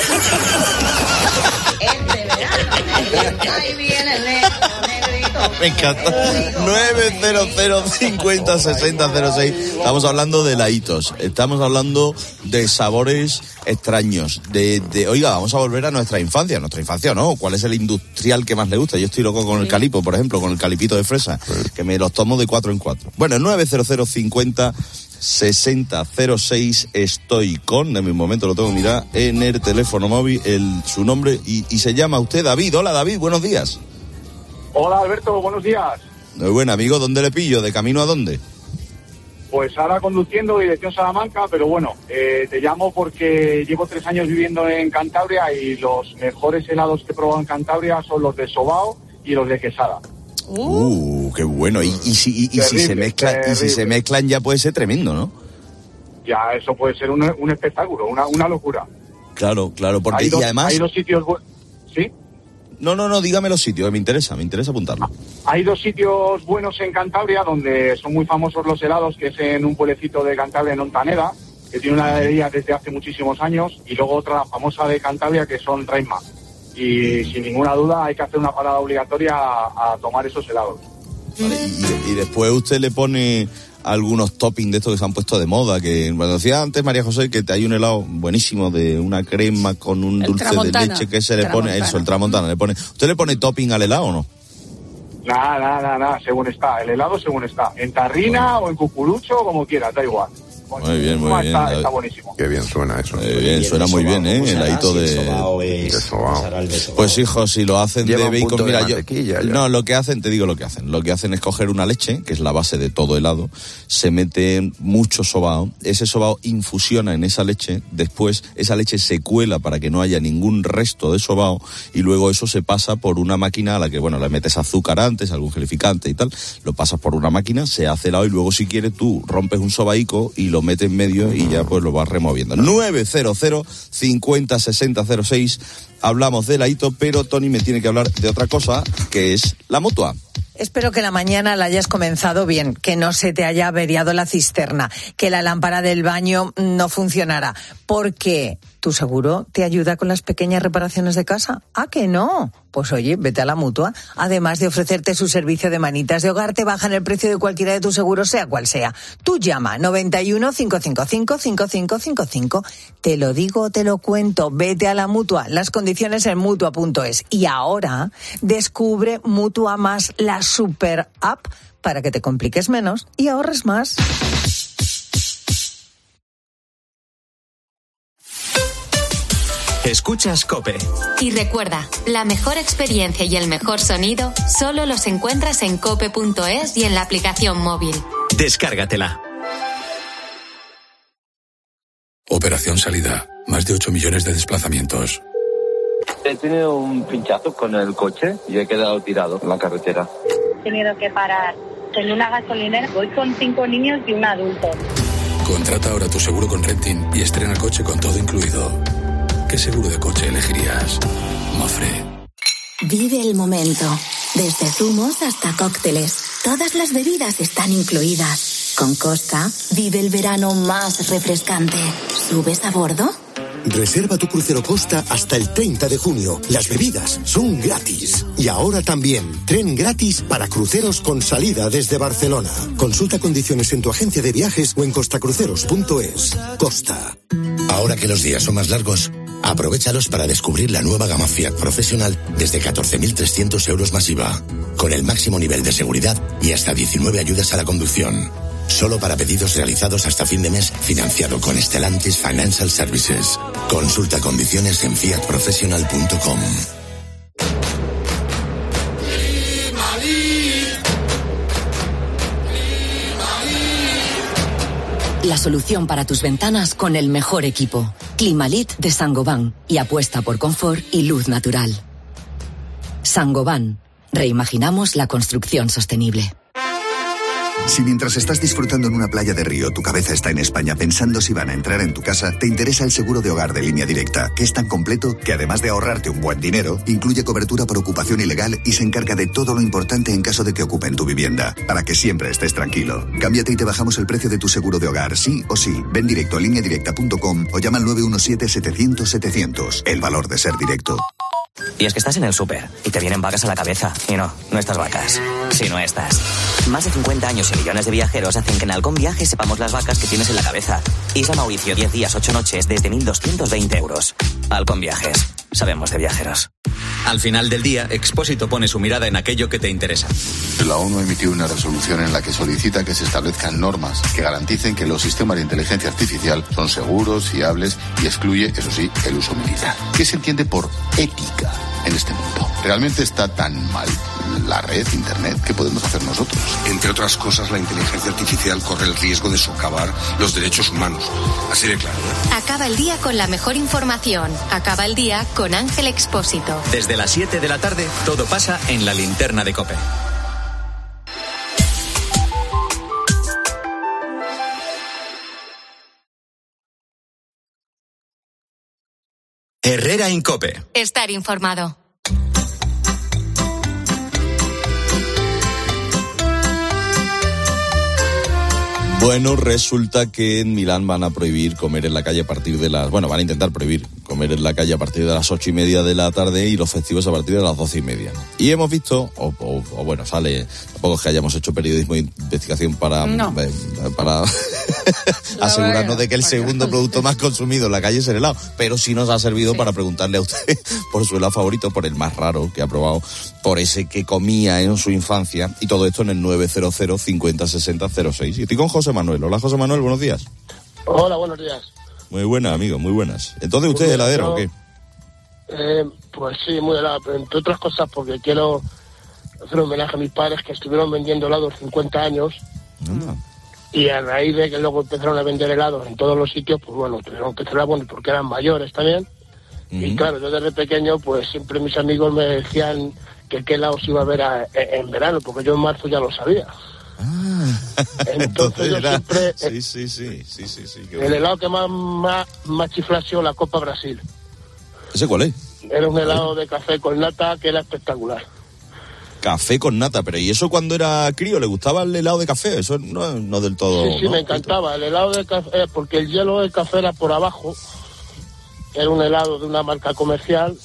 Ahí viene el negro, negrito. Me encanta. nueve cero cero cincuenta sesenta cero seis. Estamos hablando de heladitos. Estamos hablando de sabores extraños. De, de, oiga, vamos a volver a nuestra infancia. Nuestra infancia, ¿no? ¿Cuál es el industrial que más le gusta? Yo estoy loco con el calipo, por ejemplo, con el calipito de fresa, que me los tomo de cuatro en cuatro. Bueno, nueve cero cero cincuenta sesenta cero seis estoy con, de mi momento lo tengo que mirar en el teléfono móvil, el, su nombre, y, y se llama usted David. Hola, David, buenos días. Hola Alberto, buenos días. Muy buen amigo, ¿dónde le pillo? ¿De camino a dónde? Pues ahora conduciendo dirección Salamanca, pero bueno, eh, te llamo porque llevo tres años viviendo en Cantabria y los mejores helados que he probado en Cantabria son los de Sobao y los de Quesada. Uh, qué bueno. Y, y, si, y, y si Terrible, se mezclan, y si terrible. se mezclan ya puede ser tremendo, ¿no? Ya eso puede ser un, un espectáculo, una, una locura. Claro, claro, porque Hay dos, y además. hay dos sitios bu- ¿sí? No, no, no, dígame los sitios, que me interesa, me interesa apuntarlo. Hay dos sitios buenos en Cantabria donde son muy famosos los helados, que es en un pueblecito de Cantabria, en Ontaneda, que tiene una heladería desde hace muchísimos años, y luego otra famosa de Cantabria que son Reima. Y sin ninguna duda hay que hacer una parada obligatoria a, a tomar esos helados. Vale, y, y después usted le pone algunos toppings de estos que se han puesto de moda, que bueno, decía antes María José que hay un helado buenísimo de una crema con un El dulce de tramontana. leche que se le pone, Tramontana. eso, el tramontana, le pone. ¿Usted le pone topping al helado o no? Nada, nada, nada, nada, según está. El helado según está. En tarrina o en cucurucho, como quieras, da igual. Muy bien, muy bien. Está, David. está buenísimo. Qué bien suena eso. Muy bien, suena muy bien, ¿eh? El heladito de... De sobao. Pues hijo, si lo hacen Lleva de un punto bacon, de mira, yo, mantequilla ya. no, lo que hacen, te digo lo que hacen, lo que hacen es coger una leche, que es la base de todo helado, se mete mucho sobao, ese sobao infusiona en esa leche, después esa leche se cuela para que no haya ningún resto de sobao, y luego eso se pasa por una máquina a la que, bueno, le metes azúcar antes, algún gelificante y tal, lo pasas por una máquina, se hace helado y luego si quieres tú rompes un sobaico y lo metes en medio y ya pues lo vas removiendo. nueve cero cero cincuenta sesenta cero seis. Hablamos del heladito, pero Tony me tiene que hablar de otra cosa, que es la mutua. Espero que la mañana la hayas comenzado bien, que no se te haya averiado la cisterna, que la lámpara del baño no funcionara, porque ¿tu seguro te ayuda con las pequeñas reparaciones de casa? ¿Ah, que no? Pues oye, vete a la Mutua. Además de ofrecerte su servicio de manitas de hogar, te bajan el precio de cualquiera de tus seguros, sea cual sea. Tú llama noventa y uno, cinco cinco cinco, cinco cinco cinco cinco. Te lo digo, te lo cuento. Vete a la Mutua. Las condiciones en mutua punto es. Y ahora descubre Mutua Más, la super app, para que te compliques menos y ahorres más. Escuchas COPE. Y recuerda, la mejor experiencia y el mejor sonido solo los encuentras en cope punto es y en la aplicación móvil. Descárgatela. Operación Salida. Más de ocho millones de desplazamientos. He tenido un pinchazo con el coche y he quedado tirado en la carretera. He tenido que parar en una gasolinera. Voy con cinco niños y un adulto. Contrata ahora tu seguro con Renting y estrena coche con todo incluido. ¿Qué seguro de coche elegirías? Mafre. Vive el momento. Desde zumos hasta cócteles. Todas las bebidas están incluidas. Con Costa, vive el verano más refrescante. ¿Subes a bordo? Reserva tu crucero Costa hasta el treinta de junio. Las bebidas son gratis. Y ahora también, tren gratis para cruceros con salida desde Barcelona. Consulta condiciones en tu agencia de viajes o en costacruceros punto es. Costa. Ahora que los días son más largos, aprovéchalos para descubrir la nueva gama Fiat Professional desde catorce mil trescientos euros más I V A, con el máximo nivel de seguridad y hasta diecinueve ayudas a la conducción. Solo para pedidos realizados hasta fin de mes, financiado con Stellantis Financial Services. Consulta condiciones en fiat professional punto com. La solución para tus ventanas con el mejor equipo. Climalit de Saint-Gobain. Y apuesta por confort y luz natural. Saint-Gobain. Reimaginamos la construcción sostenible. Si mientras estás disfrutando en una playa de Río, tu cabeza está en España pensando si van a entrar en tu casa, te interesa el seguro de hogar de Línea Directa, que es tan completo que además de ahorrarte un buen dinero, incluye cobertura por ocupación ilegal y se encarga de todo lo importante en caso de que ocupen tu vivienda, para que siempre estés tranquilo. Cámbiate y te bajamos el precio de tu seguro de hogar, sí o sí. Ven directo a línea directa punto com o llama al nueve uno siete, setecientos, setecientos. El valor de ser directo. Y es que estás en el súper y te vienen vacas a la cabeza. Y no, no estas vacas, sino estas. Más de cincuenta años y millones de viajeros hacen que en Halcón Viajes sepamos las vacas que tienes en la cabeza. Isla Mauricio, diez días, ocho noches, desde mil doscientos veinte euros. Halcón Viajes. Sabemos de viajeros. Al final del día, Expósito pone su mirada en aquello que te interesa. La ONU emitió una resolución en la que solicita que se establezcan normas que garanticen que los sistemas de inteligencia artificial son seguros, fiables y excluye, eso sí, el uso militar. ¿Qué se entiende por ética en este mundo? ¿Realmente está tan mal la red, Internet? ¿Qué podemos hacer nosotros? Entre otras cosas, la inteligencia artificial corre el riesgo de socavar los derechos humanos. Así de claro, ¿eh? Acaba el día con la mejor información. Acaba el día con Ángel Expósito. Desde las siete de la tarde, todo pasa en la linterna de COPE. Herrera en COPE. Estar informado. Bueno, resulta que en Milán van a prohibir comer en la calle a partir de las... Bueno, van a intentar prohibir comer en la calle a partir de las ocho y media de la tarde y los festivos a partir de las doce y media. Y hemos visto, o, o, o bueno, sale... Tampoco es que hayamos hecho periodismo de investigación para... No. Eh, para asegurarnos de que el segundo producto más consumido en la calle es el helado. Pero sí nos ha servido sí. para preguntarle a usted por su helado favorito, por el más raro que ha probado, por ese que comía en su infancia. Y todo esto en el nueve cero cero, cincuenta, sesenta, cero seis. Y estoy con José Manuel. Hola, José Manuel, buenos días. Hola, buenos días. Muy buenas, amigo, muy buenas. ¿Entonces usted es heladero o qué? Eh, pues sí, muy helado, pero entre otras cosas porque quiero hacer un homenaje a mis padres que estuvieron vendiendo helados cincuenta años. Anda. Y a raíz de que luego empezaron a vender helados en todos los sitios, pues bueno, tuvieron que cerrar, bueno, porque eran mayores también. Uh-huh. Y claro, yo desde pequeño, pues siempre mis amigos me decían que qué helados iba a ver a, en verano, porque yo en marzo ya lo sabía. Ah, entonces, entonces yo era... siempre sí, sí, sí, sí, sí, sí, el helado que más más, más chifla ha sido la Copa Brasil. ¿Ese cuál es? Era un helado de café con nata que era espectacular. Café con nata, pero ¿y eso cuando era crío? ¿Le gustaba el helado de café? Eso no, no del todo... Sí, sí, ¿no? me encantaba el helado de café, porque el hielo del café era por abajo, era un helado de una marca comercial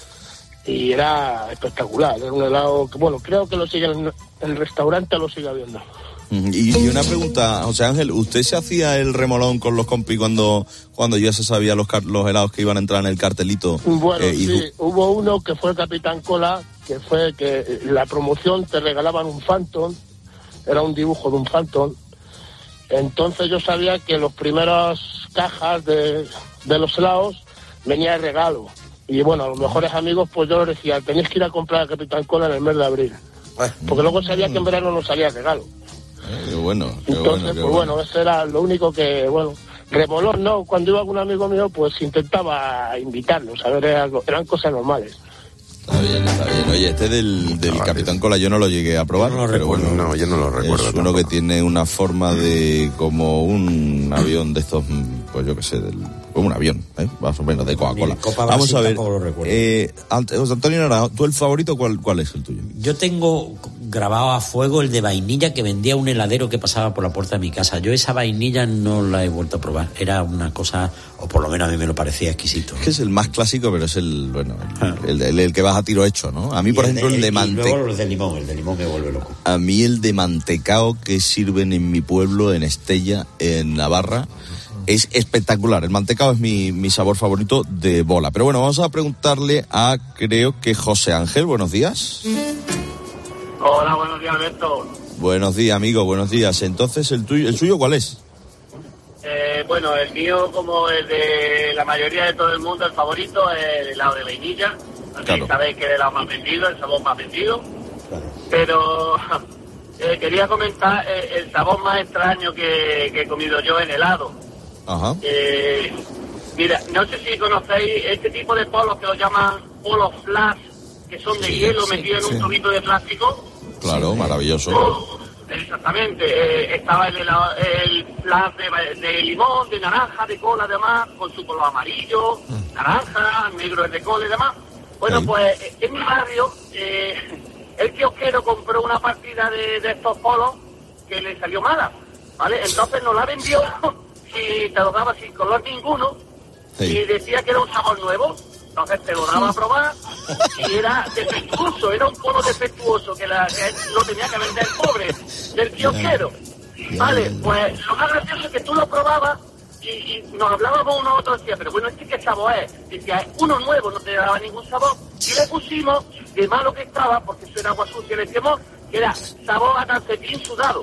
y era espectacular, era un helado que, bueno, creo que lo siguen, el restaurante lo sigue habiendo. Y, y una pregunta, José Ángel, ¿usted se hacía el remolón con los compis cuando cuando ya se sabía los, los helados que iban a entrar en el cartelito? Bueno, eh, y... sí, hubo uno que fue el Capitán Cola, que fue que la promoción te regalaban un Phantom, era un dibujo de un Phantom, entonces yo sabía que los primeros cajas de, de los helados venía de regalo, y bueno, a los mejores amigos pues yo les decía, tenéis que ir a comprar el Capitán Cola en el mes de abril, porque luego sabía que en verano no salía regalo. Qué bueno, qué Entonces, bueno, qué pues bueno. bueno, eso era lo único que, bueno, remolón, ¿no? Cuando iba con un amigo mío, pues intentaba invitarlos, a ver, era algo, eran cosas normales. Está bien, está bien. Oye, este del, del No, Capitán Cola yo no lo llegué a probar, no lo pero recuerdo, bueno, no, yo no lo recuerdo es uno tampoco. que tiene una forma de como un avión de estos, pues yo qué sé, del, como un avión, ¿eh? Más o menos, de Coca-Cola. Copa Vamos Brasil a ver, tampoco lo recuerdo. eh, Ant- José Antonio Naranjo, ¿tú el favorito cuál, cuál es el tuyo? Yo tengo grabado a fuego el de vainilla que vendía un heladero que pasaba por la puerta de mi casa. Yo esa vainilla no la he vuelto a probar. Era una cosa, o por lo menos a mí me lo parecía exquisito. Es que es el más clásico, pero es el, bueno, el, el, el, el que vas a tiro hecho, ¿no? A mí, por Y ejemplo, el, el de y mantecao. luego los de limón, el de limón me vuelve loco. A mí el de mantecao que sirven en mi pueblo, en Estella, en Navarra, Es espectacular. El mantecado es mi, mi sabor favorito de bola. Pero bueno, vamos a preguntarle a, creo que José Ángel. Buenos días. Hola, buenos días, Alberto. Buenos días, amigo, buenos días. Entonces, ¿el tuyo, el suyo cuál es? Eh, bueno, el mío, como el de la mayoría de todo el mundo, el favorito es el helado de vainilla. Así claro. Sabéis que es el helado más vendido, el sabor más vendido. Claro. Pero eh, quería comentar eh, el sabor más extraño que, que he comido yo en helado. Ajá. Eh, mira, no sé si conocéis este tipo de polos que los llaman polos flash, que son de sí, hielo sí, metidos sí. en un tubito de plástico. Claro, maravilloso. Oh, exactamente. Eh, estaba el, el flash de, de limón, de naranja, de cola, además, con su color amarillo, mm. naranja, negro de cola y demás. Bueno, sí. pues en mi barrio, eh, el kiosquero compró una partida de, de estos polos que le salió mala, ¿vale? Entonces nos la vendió y te lo daba sin color ninguno sí. y decía que era un sabor nuevo. Entonces te lo daba a probar y era defectuoso, era un polo defectuoso que, la, que lo tenía que vender el pobre del kiosquero. Vale, pues lo más gracioso es que tú lo probabas y, y nos hablábamos uno a otro, decía, pero bueno, ¿este qué sabor es? Decía, uno nuevo, no te daba ningún sabor. Y le pusimos, de malo que estaba, porque eso era agua sucia, le decíamos que era sabor a calcetín sudado.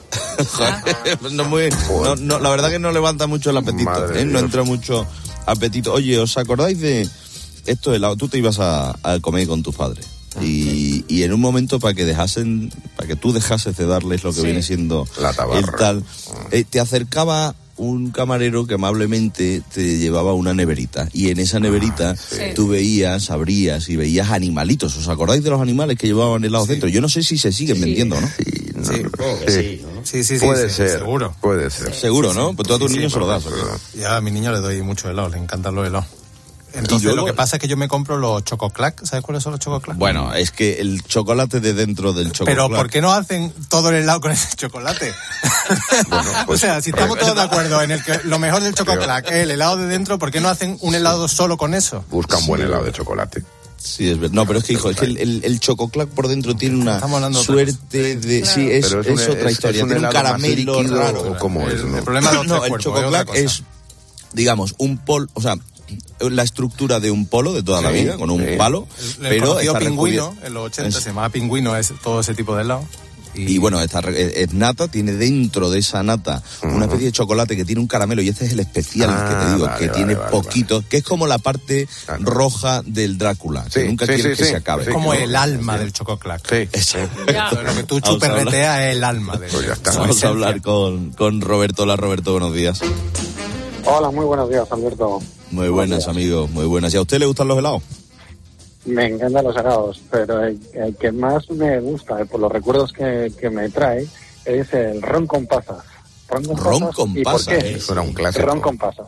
no muy, no, no, la verdad que no levanta mucho el apetito, ¿eh? No entra mucho apetito. Oye, ¿os acordáis de esto helado? Tú te ibas a, a comer con tus padres y, y en un momento para que dejasen, para que tú dejases de darles lo que sí. viene siendo la tabarra. El tal, eh, te acercaba un camarero que amablemente te llevaba una neverita y en esa neverita ah, sí. tú veías, abrías y veías animalitos. ¿Os acordáis de los animales que llevaban helado sí. dentro? Yo no sé si se siguen sí. vendiendo, ¿no? Sí, no, sí, sí. sí, ¿no? sí, sí, sí, puede sí, ser, seguro. Puede ser. Seguro, ¿no? Pues tú a tus sí, niños sí, se lo das. Ya a mi niño le doy mucho helado, le encantan los helados. Entonces luego, lo que pasa es que yo me compro los chococlac. ¿Sabes cuáles son los chococlac? Bueno, es que el chocolate de dentro del chococlac. Pero ¿por qué no hacen todo el helado con ese chocolate? Bueno, pues, o sea, si estamos todos de acuerdo en el que lo mejor del chococlac es el helado de dentro, ¿por qué no hacen un helado solo con eso? Busca un buen helado de chocolate. Sí, es verdad. No, pero es que, hijo, es que el, el, el chococlac por dentro tiene una suerte de... Claro. Sí, es, es, es otra es, historia. Es un tiene un caramelo raro. ¿Cómo es? El, el problema de no, el chococlac es, digamos, un pol... O sea, la estructura de un polo de toda sí, la vida, con un sí. palo, el, el pero está pingüino, en los ochenta es, se llamaba pingüino, es todo ese tipo de helado. Y, y bueno, esta es nata, tiene dentro de esa nata uh-huh. una especie de chocolate que tiene un caramelo, y este es el especial ah, que te digo, vale, que vale, tiene vale, poquito, vale. que es como la parte ah, no. roja del Drácula, sí, que nunca sí, quiere sí, que sí, se acabe. Es como el alma sí. del chococlac. Sí. Lo que tú chuperreteas es el alma del pues ya está. Vamos a hablar con, con Roberto. Hola, Roberto, buenos días. Hola, muy buenos días, Alberto. Muy buenas, amigos, muy buenas. ¿Y a usted le gustan los helados? Me encantan los helados, pero el, el que más me gusta, por los recuerdos que, que me trae, es el ron con pasas. Ron con ron pasas. Con ¿Y pasas? por qué? Eso era un clásico. Ron con pasas.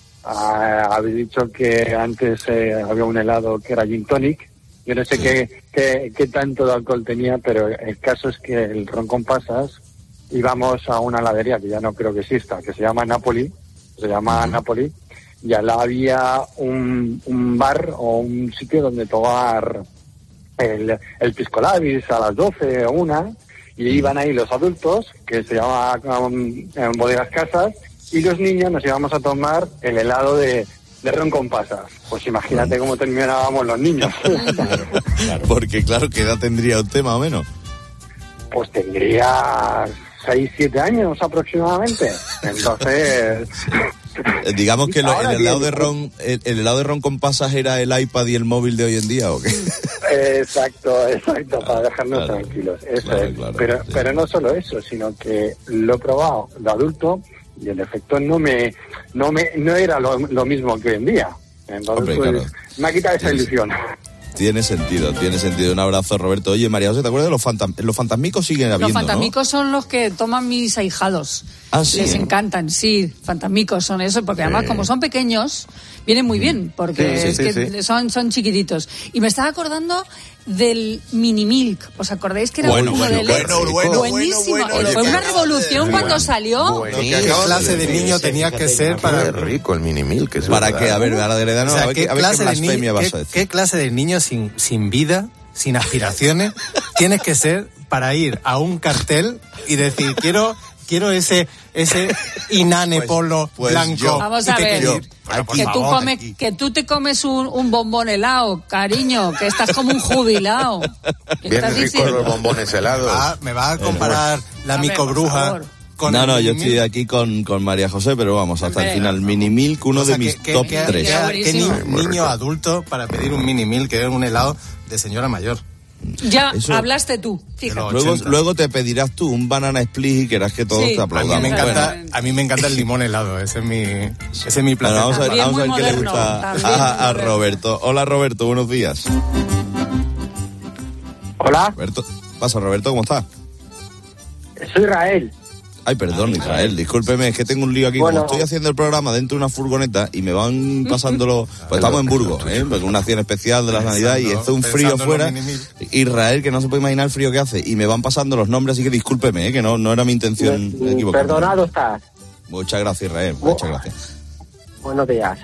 Ah, habéis dicho que antes eh, había un helado que era gin tonic. Yo no sé sí. qué, qué, qué tanto de alcohol tenía, pero el caso es que el ron con pasas, íbamos a una heladería que ya no creo que exista, que se llama Napoli, se llama uh-huh. Napoli, y al lado había un, un bar o un sitio donde tomar el, el pisco labis a las doce o una, y iban ahí los adultos, que se llama um, en bodegas casas, y los niños nos íbamos a tomar el helado de, de ron con pasas. Pues imagínate uh-huh. cómo terminábamos los niños. Claro, porque claro, ¿qué edad tendría usted más o menos? Pues tendría seis, siete años aproximadamente. Entonces... Digamos que lo, el helado de ron, el, el helado de ron con pasas era el iPad y el móvil de hoy en día, ¿o qué? Exacto, exacto, para dejarnos claro, tranquilos. Eso claro, es. Claro, pero, sí. pero no solo eso, sino que lo he probado de adulto y el efecto no me, no me, no era lo, lo mismo que hoy en día. Entonces, Hombre, pues, claro. me ha quitado esa ilusión. Tiene sentido, tiene sentido. Un abrazo, Roberto. Oye, María José, ¿te acuerdas de los fantasmicos? Los fantasmicos siguen habiendo, Los fantasmicos ¿no? son los que toman mis ahijados. Ah, ¿sí? Les encantan, sí. Fantasmicos son eso, porque además como son pequeños, vienen muy bien, porque sí, sí, es sí, que sí. Son, son chiquititos. Y me estaba acordando del mini milk. ¿Os acordáis que era bueno, uno bueno, de leche? Bueno, bueno, buenísimo. Bueno, bueno, Fue una revolución bueno, cuando salió. ¿Qué clase de niño tenía que ser para... Qué rico el mini milk. Es ¿Para qué? A ver, ahora de edad no, o sea, a ver ¿qué, a ver clase qué blasfemia de vas qué, a decir. ¿Qué clase de niño sin, sin vida, sin aspiraciones, tienes que ser para ir a un cartel y decir, quiero... quiero ese ese inane Pues- polo pues blanco. yo. Vamos a y ver, pequeño. que, Pero, por que tú favor, comes, que tú te comes un, un bombón helado, cariño, que estás como un jubilado. ¿Qué Bien estás ricos diciendo? los bombones helados. Ah, me va a comparar la A ver, por micobruja favor. con No, el no, yo mini estoy milk. aquí con, con María José, pero vamos, hasta el Hombre. final. Mini Milk, uno O sea, de mis que- que- top que- tres. que- Qué que ni- buenísimo. Muy niño rico. adulto para pedir un mini milk, que es un helado de señora mayor. Ya Eso- hablaste tú, fíjate. Pero- Luego, ochenta. luego te pedirás tú un banana split y querrás que todos Sí. te A mí aplaudamos. me encanta, Bueno. a mí me encanta el limón helado, ese es mi, ese es mi placer. Bueno, vamos a ver, También vamos a ver muy qué le moderno, gusta también a, muy a moderno. Roberto. Hola Roberto, buenos días. Hola, Roberto, pasa Roberto, ¿cómo estás? soy Israel. Ay, perdón, Israel, discúlpeme, es que tengo un lío aquí. Bueno. Como estoy haciendo el programa dentro de una furgoneta y me van pasando los... Pues estamos en Burgos, ¿eh? Porque una acción especial de la Navidad y hace un frío pensando en los fuera. mini-mil. Israel, que no se puede imaginar el frío que hace. Y me van pasando los nombres, así que discúlpeme, ¿eh? Que no, no era mi intención equivocarme. Perdonado estás. Muchas gracias, Israel, muchas gracias. Buenos días.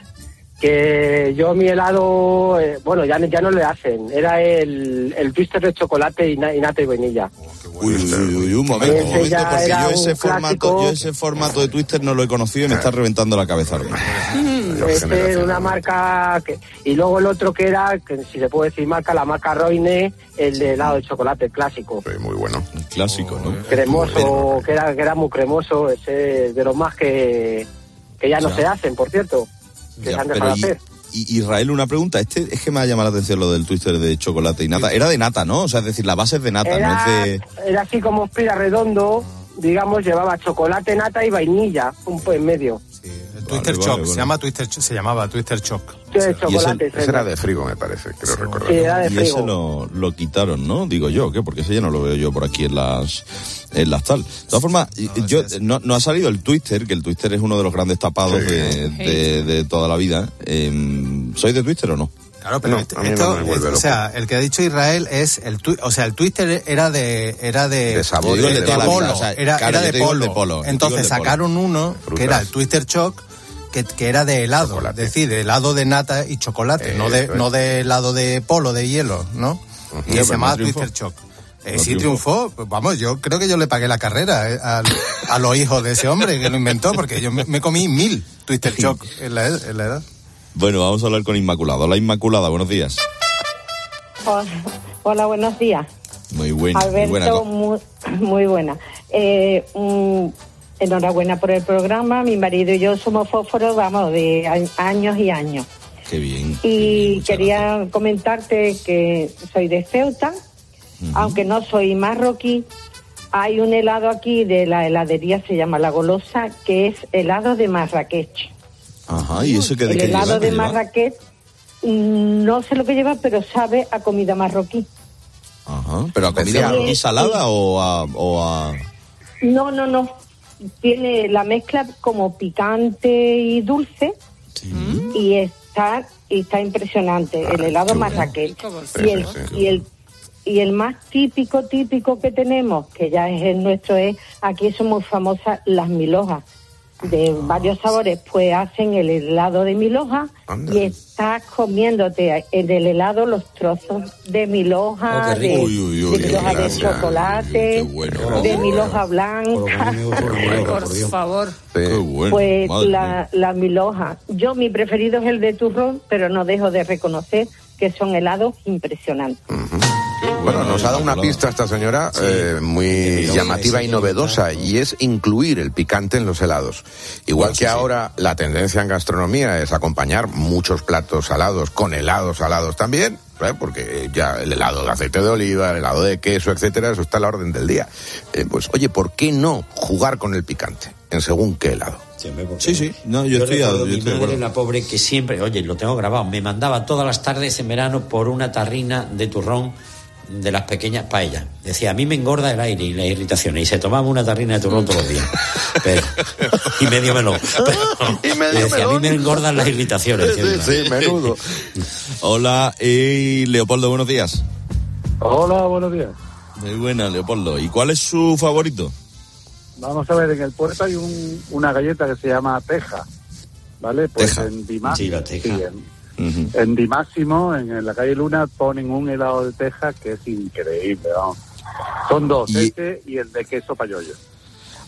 Que yo mi helado, eh, bueno, ya, ya no le hacen. Era el, el twister de chocolate y, na- y nata y vainilla. Uy, uy, uy, uy, un momento, un Ese momento, ya porque era yo ese un formato, clásico. yo ese formato de Twister no lo he conocido y me está reventando la cabeza ahora mismo. Este es una marca que, y luego el otro que era, que si se puede decir marca, la marca Roine, el de helado de chocolate, el clásico. Sí, muy bueno. Un clásico, ¿no? Cremoso, que era, que era muy cremoso, ese de los más que, que ya no Ya. se hacen, por cierto, que Ya, se han pero dejado y- hacer. y Israel, una pregunta. Este es que me ha llamado la atención lo del Twister de chocolate y nata. Era de nata, ¿no? O sea, es decir, la base es de nata, no Era, es de... era así como espira redondo, digamos, llevaba chocolate, nata y vainilla, un po' en medio. El Twister vale, Choc, vale. se llama Twister, Ch- se llamaba Twister Choc. Sí, el chocolate. Ese era de frigo, me parece, creo recordar. Sí, era de Y ese frigo. lo, lo quitaron, ¿no? Digo yo, ¿qué? Porque ese ya no lo veo yo por aquí en las en las tal. De todas formas, yo, no, no ha salido el Twister, que el Twister es uno de los grandes tapados Sí. de, de, de toda la vida. Eh, ¿Sois de Twister o no? Claro, pero No, esto, a mí no esto me vuelve es- o loco. sea, el que ha dicho Israel es el twi- o sea, el Twister era de era de, De sabor, Yo digo el de de toda la vida, polo, o sea, era, claro, era yo de te digo el polo. de polo, yo te digo Entonces el de polo. sacaron uno Frutas. que era el Twister Choc que, que era de helado, Chocolate. es decir, de helado de nata y chocolate, Eh, no de eso es. no de helado de polo de hielo, ¿no? Y pero se llamaba no triunfó. Twister Choc. Eh, No sí triunfó. triunfó, pues vamos, yo creo que yo le pagué la carrera eh, al- a los hijos de ese hombre que lo inventó, porque yo me, me comí mil Twister Choc en la, en la edad. Bueno, vamos a hablar con Inmaculada. Hola, Inmaculada, buenos días. Hola, hola, buenos días. Muy buena, muy Alberto, buena. co- muy, muy buena. Eh, mm, enhorabuena por el programa. Mi marido y yo somos fósforos, vamos, de a- años y años. Qué bien. Y quería comentarte que soy de Ceuta, aunque no soy marroquí. Hay un helado aquí de la heladería, se llama La Golosa, que es helado de Marrakech. Ajá, ¿y eso qué de El qué lleva? helado ¿Qué de lleva? Marrakech, mm, no sé lo que lleva, pero sabe a comida marroquí. Ajá, ¿pero a comida Especial. marroquí salada o a, o a...? No, no, no. Tiene la mezcla como picante y dulce y está y está impresionante el helado qué Marrakech. bueno. Y el, Sí, sí, sí. y el y el más típico típico que tenemos, que ya es el nuestro, es aquí son muy famosas las milhojas de varios sabores, pues hacen el helado de milhoja Anda. y estás comiéndote en el helado los trozos de milhoja, Oh, qué rico. de, Uy, uy, uy, de milhoja de gracias. chocolate, Qué bueno. de milhoja blanca. Por favor. Qué bueno. Pues madre la, mía. la milhoja. Yo, mi preferido es el de turrón, pero no dejo de reconocer que son helados impresionantes. Bueno, nos ha dado una Inmaculada. pista esta señora eh, muy llamativa y novedosa, y es incluir el picante en los helados. Igual Bueno, que sí, sí. ahora la tendencia en gastronomía es acompañar muchos platos salados con helados salados también, ¿eh? Porque ya el helado de aceite de oliva, el helado de queso, etcétera, eso está a la orden del día. Eh, pues oye, ¿por qué no jugar con el picante en según qué helado? Sí, sí, no, yo, estoy, a- recuerdo yo mi estoy de madre, acuerdo. la pobre, que siempre, oye, lo tengo grabado, me mandaba todas las tardes en verano por una tarrina de turrón de las pequeñas paellas. Decía, a mí me engorda el aire y las irritaciones. Y se tomaba una tarrina de turrón todos los días. Pero- y medio melón. Pero- Y medio decía, a mí melón. me engordan las irritaciones. Sí, sí, menudo. Hola, y Leopoldo, buenos días. Hola, buenos días. Muy buena, Leopoldo. ¿Y cuál es su favorito? Vamos a ver, en el puerto hay un, una galleta que se llama Teja, ¿vale? Pues Teja. en Dima, Sí, la Teja. sí, en, Ujú. en Di Máximo, en la calle Luna, ponen un helado de Teja que es increíble, vamos. Son dos, Y- este y el de queso payollo.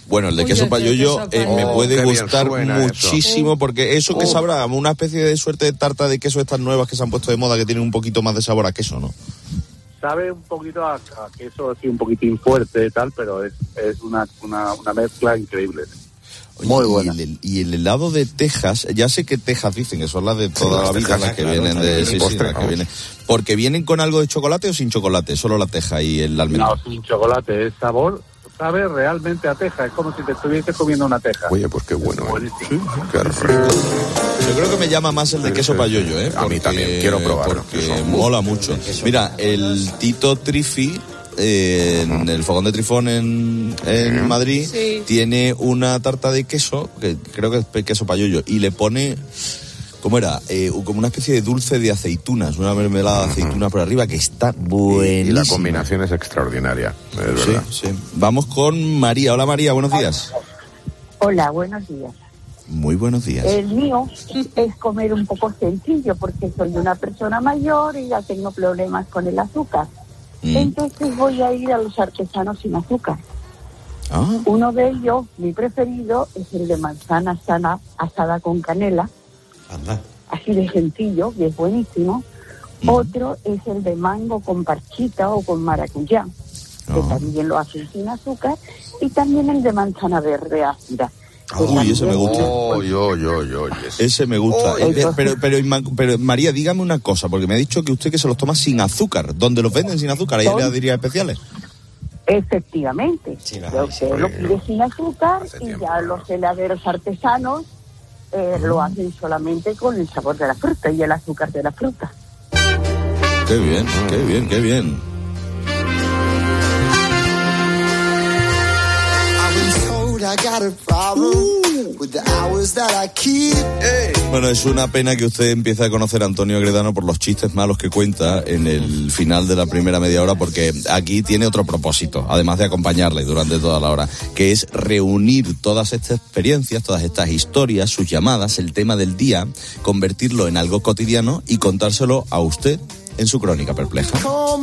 Bueno, el de Uy, queso el de payoyo queso eh, me payoyo. puede Oh, qué bien gustar suena muchísimo, eso. porque eso que Oh. sabrá, una especie de suerte de tarta de queso estas nuevas que se han puesto de moda, que tienen un poquito más de sabor a queso, ¿no? Sabe un poquito a, a queso así un poquitín fuerte y tal, pero es, es una, una, una mezcla increíble. Oye, Muy buena. Y el, y el helado de Texas, ya sé que Texas dicen que son las de toda las la vida, Texas, las que claro, vienen de... el Sí, sí, postre, las que vamos. vienen. Porque vienen con algo de chocolate o sin chocolate, solo la Teja y el almendro. No, sin chocolate, es sabor, sabe realmente a teja, es como si te estuvieses comiendo una teja. Oye, pues qué bueno, ¿eh? Buenísimo. Qué rico. Yo creo que me llama más el de queso Sí, sí, payoyo, ¿eh? sí. A mí también, quiero probarlo. Porque Eso. mola mucho. Mira, el Tito Trifi, eh, en el Fogón de Trifón en, en Madrid, Sí. tiene una tarta de queso, que creo que es queso payoyo, y le pone... ¿Cómo era? Eh, como una especie de dulce de aceitunas, una mermelada de aceitunas por arriba que está buenísima. Y la combinación es extraordinaria, es Sí, verdad. sí. Vamos con María. Hola María, buenos días. Hola, buenos días. Muy buenos días. El mío es comer un poco sencillo porque soy una persona mayor y ya tengo problemas con el azúcar. Mm. Entonces voy a ir a los artesanos sin azúcar. Ah, Uno de ellos, mi preferido, es el de manzana sana asada con canela, Anda. así de sencillo, y es buenísimo. Mm. Otro es el de mango con parchita o con maracuyá, que Ah. también lo hacen sin azúcar. Y también el de manzana verde ácida. que Uy, ese me también- gusta. Oh, yo, yo, yo, yes. Ese me gusta. Oh, Eh, eso. pero, pero, pero, María, dígame una cosa, porque me ha dicho que usted que se los toma sin azúcar. ¿Dónde los venden sin azúcar? ¿Hay Son- heladerías especiales? Efectivamente. Sí, las Lo hay, que lo pide sin azúcar Hace y tiempo, ya ¿no? los heladeros artesanos eh, lo hacen solamente con el sabor de la fruta y el azúcar de la fruta. Qué bien, qué bien, qué bien. Bueno, es una pena que usted empiece a conocer a Antonio Agredano por los chistes malos que cuenta en el final de la primera media hora, porque aquí tiene otro propósito, además de acompañarle durante toda la hora, que es reunir todas estas experiencias, todas estas historias, sus llamadas, el tema del día, convertirlo en algo cotidiano y contárselo a usted en su crónica perpleja.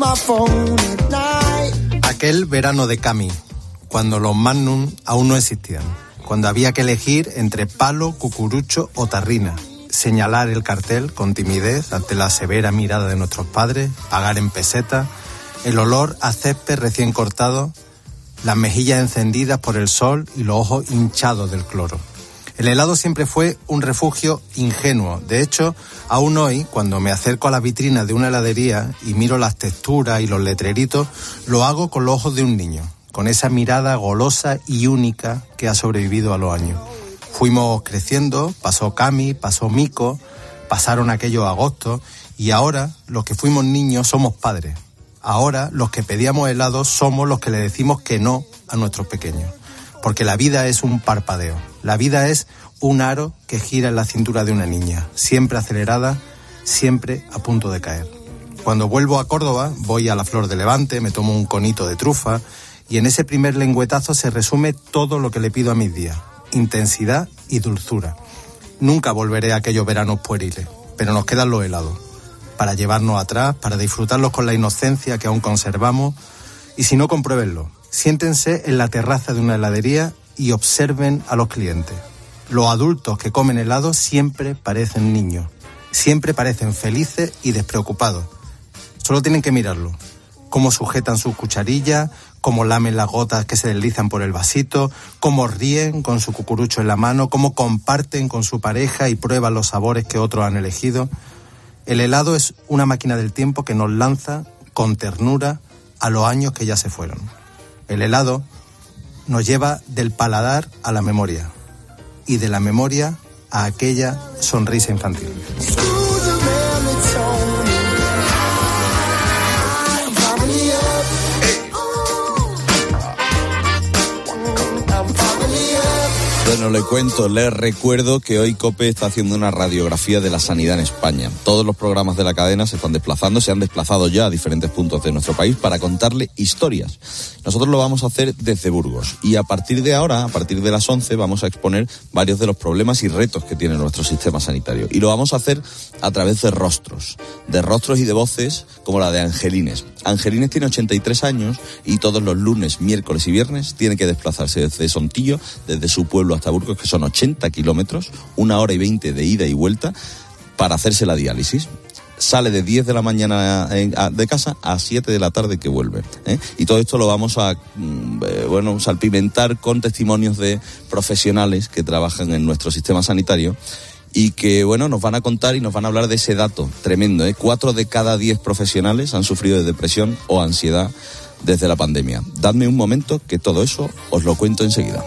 Aquel verano de Cami, cuando los Magnum aún no existían, cuando había que elegir entre palo, cucurucho o tarrina, señalar el cartel con timidez ante la severa mirada de nuestros padres, pagar en peseta, el olor a césped recién cortado, las mejillas encendidas por el sol y los ojos hinchados del cloro. El helado siempre fue un refugio ingenuo. De hecho, aún hoy, cuando me acerco a la vitrina de una heladería y miro las texturas y los letreritos, lo hago con los ojos de un niño, con esa mirada golosa y única que ha sobrevivido a los años. Fuimos creciendo, pasó Cami, pasó Mico, pasaron aquellos agostos, y ahora, los que fuimos niños, somos padres. Ahora, los que pedíamos helado somos los que le decimos que no a nuestros pequeños. Porque la vida es un parpadeo. La vida es un aro que gira en la cintura de una niña, siempre acelerada, siempre a punto de caer. Cuando vuelvo a Córdoba, voy a la Flor de Levante, me tomo un conito de trufa, y en ese primer lengüetazo se resume todo lo que le pido a mis días: intensidad y dulzura. Nunca volveré a aquellos veranos pueriles, pero nos quedan los helados, para llevarnos atrás, para disfrutarlos con la inocencia que aún conservamos. Y si no, compruébenlo. Siéntense en la terraza de una heladería y observen a los clientes. Los adultos que comen helado siempre parecen niños, siempre parecen felices y despreocupados. Solo tienen que mirarlo. Cómo sujetan sus cucharillas, cómo lamen las gotas que se deslizan por el vasito, cómo ríen con su cucurucho en la mano, cómo comparten con su pareja y prueban los sabores que otros han elegido. El helado es una máquina del tiempo que nos lanza con ternura a los años que ya se fueron. El helado nos lleva del paladar a la memoria y de la memoria a aquella sonrisa infantil. Bueno, le cuento, les recuerdo que hoy COPE está haciendo una radiografía de la sanidad en España. Todos los programas de la cadena se están desplazando, se han desplazado ya a diferentes puntos de nuestro país para contarle historias. Nosotros lo vamos a hacer desde Burgos y a partir de ahora, a partir de las once, vamos a exponer varios de los problemas y retos que tiene nuestro sistema sanitario. Y lo vamos a hacer a través de rostros, de rostros y de voces como la de Angelines. Angelines tiene ochenta y tres años y todos los lunes, miércoles y viernes tiene que desplazarse desde Sontillo, desde su pueblo hasta Burgos, que son ochenta kilómetros, una hora y veinte de ida y vuelta, para hacerse la diálisis. Sale de diez de la mañana de casa a siete de la tarde que vuelve, ¿eh? Y todo esto lo vamos a, eh, bueno, salpimentar con testimonios de profesionales que trabajan en nuestro sistema sanitario y que, bueno, nos van a contar y nos van a hablar de ese dato tremendo, ¿eh? Cuatro de cada diez profesionales han sufrido de depresión o ansiedad desde la pandemia. Dadme un momento que todo eso os lo cuento enseguida.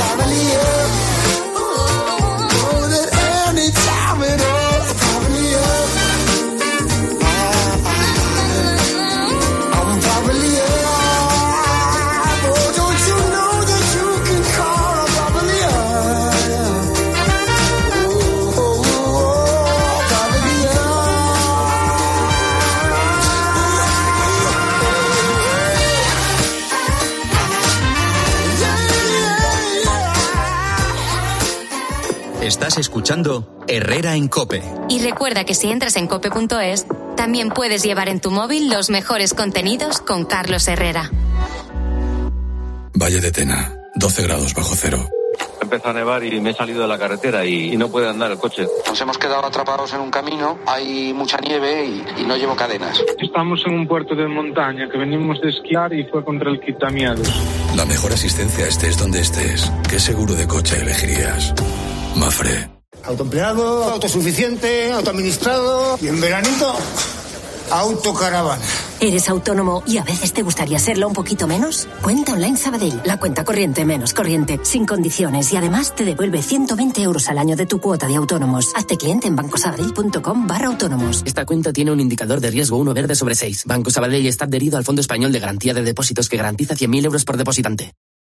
Estás escuchando Herrera en COPE. Y recuerda que si entras en cope punto es, también puedes llevar en tu móvil los mejores contenidos con Carlos Herrera. Valle de Tena, doce grados bajo cero. Empezó a nevar y me he salido de la carretera y, y no puede andar el coche. Nos hemos quedado atrapados en un camino, hay mucha nieve y, y no llevo cadenas. Estamos en un puerto de montaña que venimos de esquiar y fue contra el quitamiedos. La mejor asistencia estés donde estés. ¿Qué seguro de coche elegirías? Mafre. Autoempleado, autosuficiente, autoadministrado y en veranito, autocaravana. ¿Eres autónomo y a veces te gustaría serlo un poquito menos? Cuenta Online Sabadell, la cuenta corriente menos corriente, sin condiciones y además te devuelve ciento veinte euros al año de tu cuota de autónomos. Hazte cliente en bancosabadell.com barra autónomos. Esta cuenta tiene un indicador de riesgo uno verde sobre seis. Banco Sabadell está adherido al Fondo Español de Garantía de Depósitos que garantiza cien mil euros por depositante.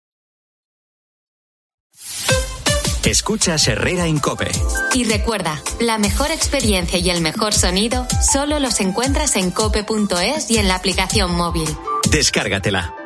Escuchas Herrera en COPE. Y recuerda, la mejor experiencia y el mejor sonido solo los encuentras en cope punto es y en la aplicación móvil. Descárgatela.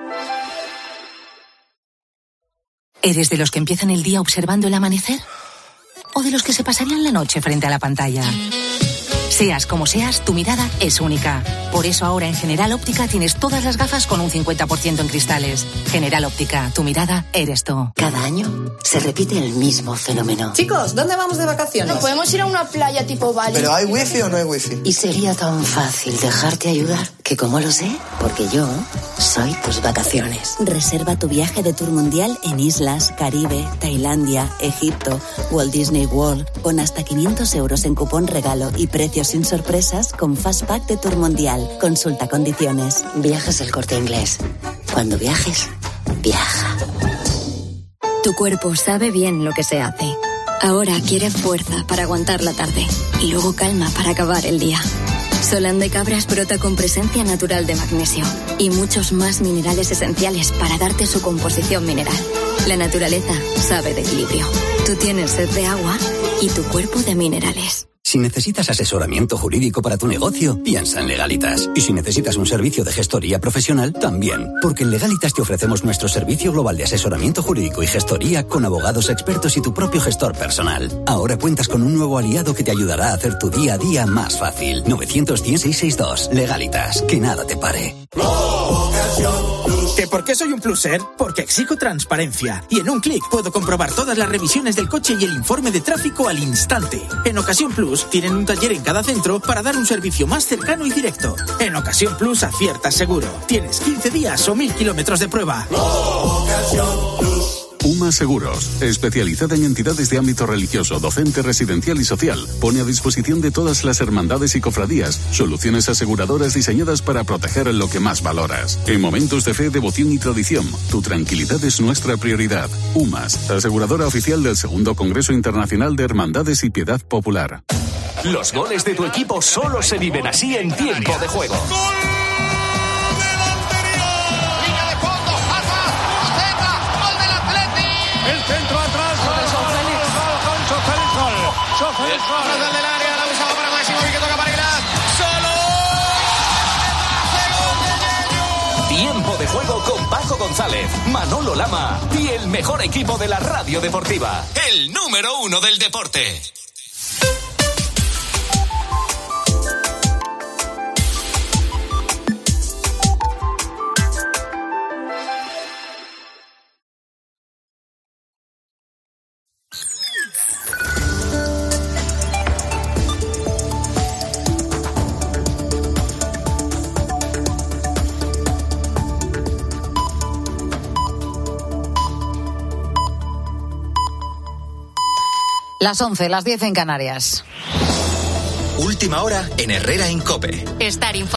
¿Eres de los que empiezan el día observando el amanecer? ¿O de los que se pasarían la noche frente a la pantalla? Seas como seas, tu mirada es única. Por eso ahora en General Óptica tienes todas las gafas con un cincuenta por ciento en cristales. General Óptica, tu mirada eres tú. Cada año se repite el mismo fenómeno. Chicos, ¿dónde vamos de vacaciones? ¿No podemos ir a una playa tipo Bali? ¿Pero hay wifi o no hay wifi? Y sería tan fácil dejarte ayudar que, como lo sé, porque yo soy tus vacaciones. Reserva tu viaje de tour mundial en islas, Caribe, Tailandia, Egipto, Walt Disney World, con hasta quinientos euros en cupón regalo y precios sin sorpresas con Fastpack de Tour Mundial. Consulta condiciones. Viajes El Corte Inglés. Cuando viajes, viaja. Tu cuerpo sabe bien lo que se hace. Ahora quiere fuerza para aguantar la tarde y luego calma para acabar el día. Solán de Cabras brota con presencia natural de magnesio y muchos más minerales esenciales para darte su composición mineral. La naturaleza sabe de equilibrio. Tú tienes sed de agua y tu cuerpo de minerales. Si necesitas asesoramiento jurídico para tu negocio, piensa en Legalitas. Y si necesitas un servicio de gestoría profesional, también. Porque en Legalitas te ofrecemos nuestro servicio global de asesoramiento jurídico y gestoría con abogados expertos y tu propio gestor personal. Ahora cuentas con un nuevo aliado que te ayudará a hacer tu día a día más fácil. novecientos, cien, seiscientos sesenta y dos. Legalitas. Que nada te pare. ¿Que por qué soy un pluser? Porque exijo transparencia. Y en un clic puedo comprobar todas las revisiones del coche y el informe de tráfico al instante. En Ocasión Plus tienen un taller en cada centro para dar un servicio más cercano y directo. En Ocasión Plus aciertas seguro. Tienes quince días o mil kilómetros de prueba. UMA Seguros, especializada en entidades de ámbito religioso, docente, residencial y social, pone a disposición de todas las hermandades y cofradías soluciones aseguradoras diseñadas para proteger lo que más valoras. En momentos de fe, devoción y tradición, tu tranquilidad es nuestra prioridad. UMAS, aseguradora oficial del segundo Congreso Internacional de Hermandades y Piedad Popular. Los goles de tu equipo solo se viven así en tiempo de juego. El centro atrás, gol con Félix, gol con Félix, gol. Félix, gol. Del área, la usaba para Máximo y que toca para Glass. Solo. Tiempo de juego con Paco González, Manolo Lama y el mejor equipo de la radio deportiva. El número uno del deporte. Las once, las diez en Canarias. Última hora en Herrera en COPE. Estar informado.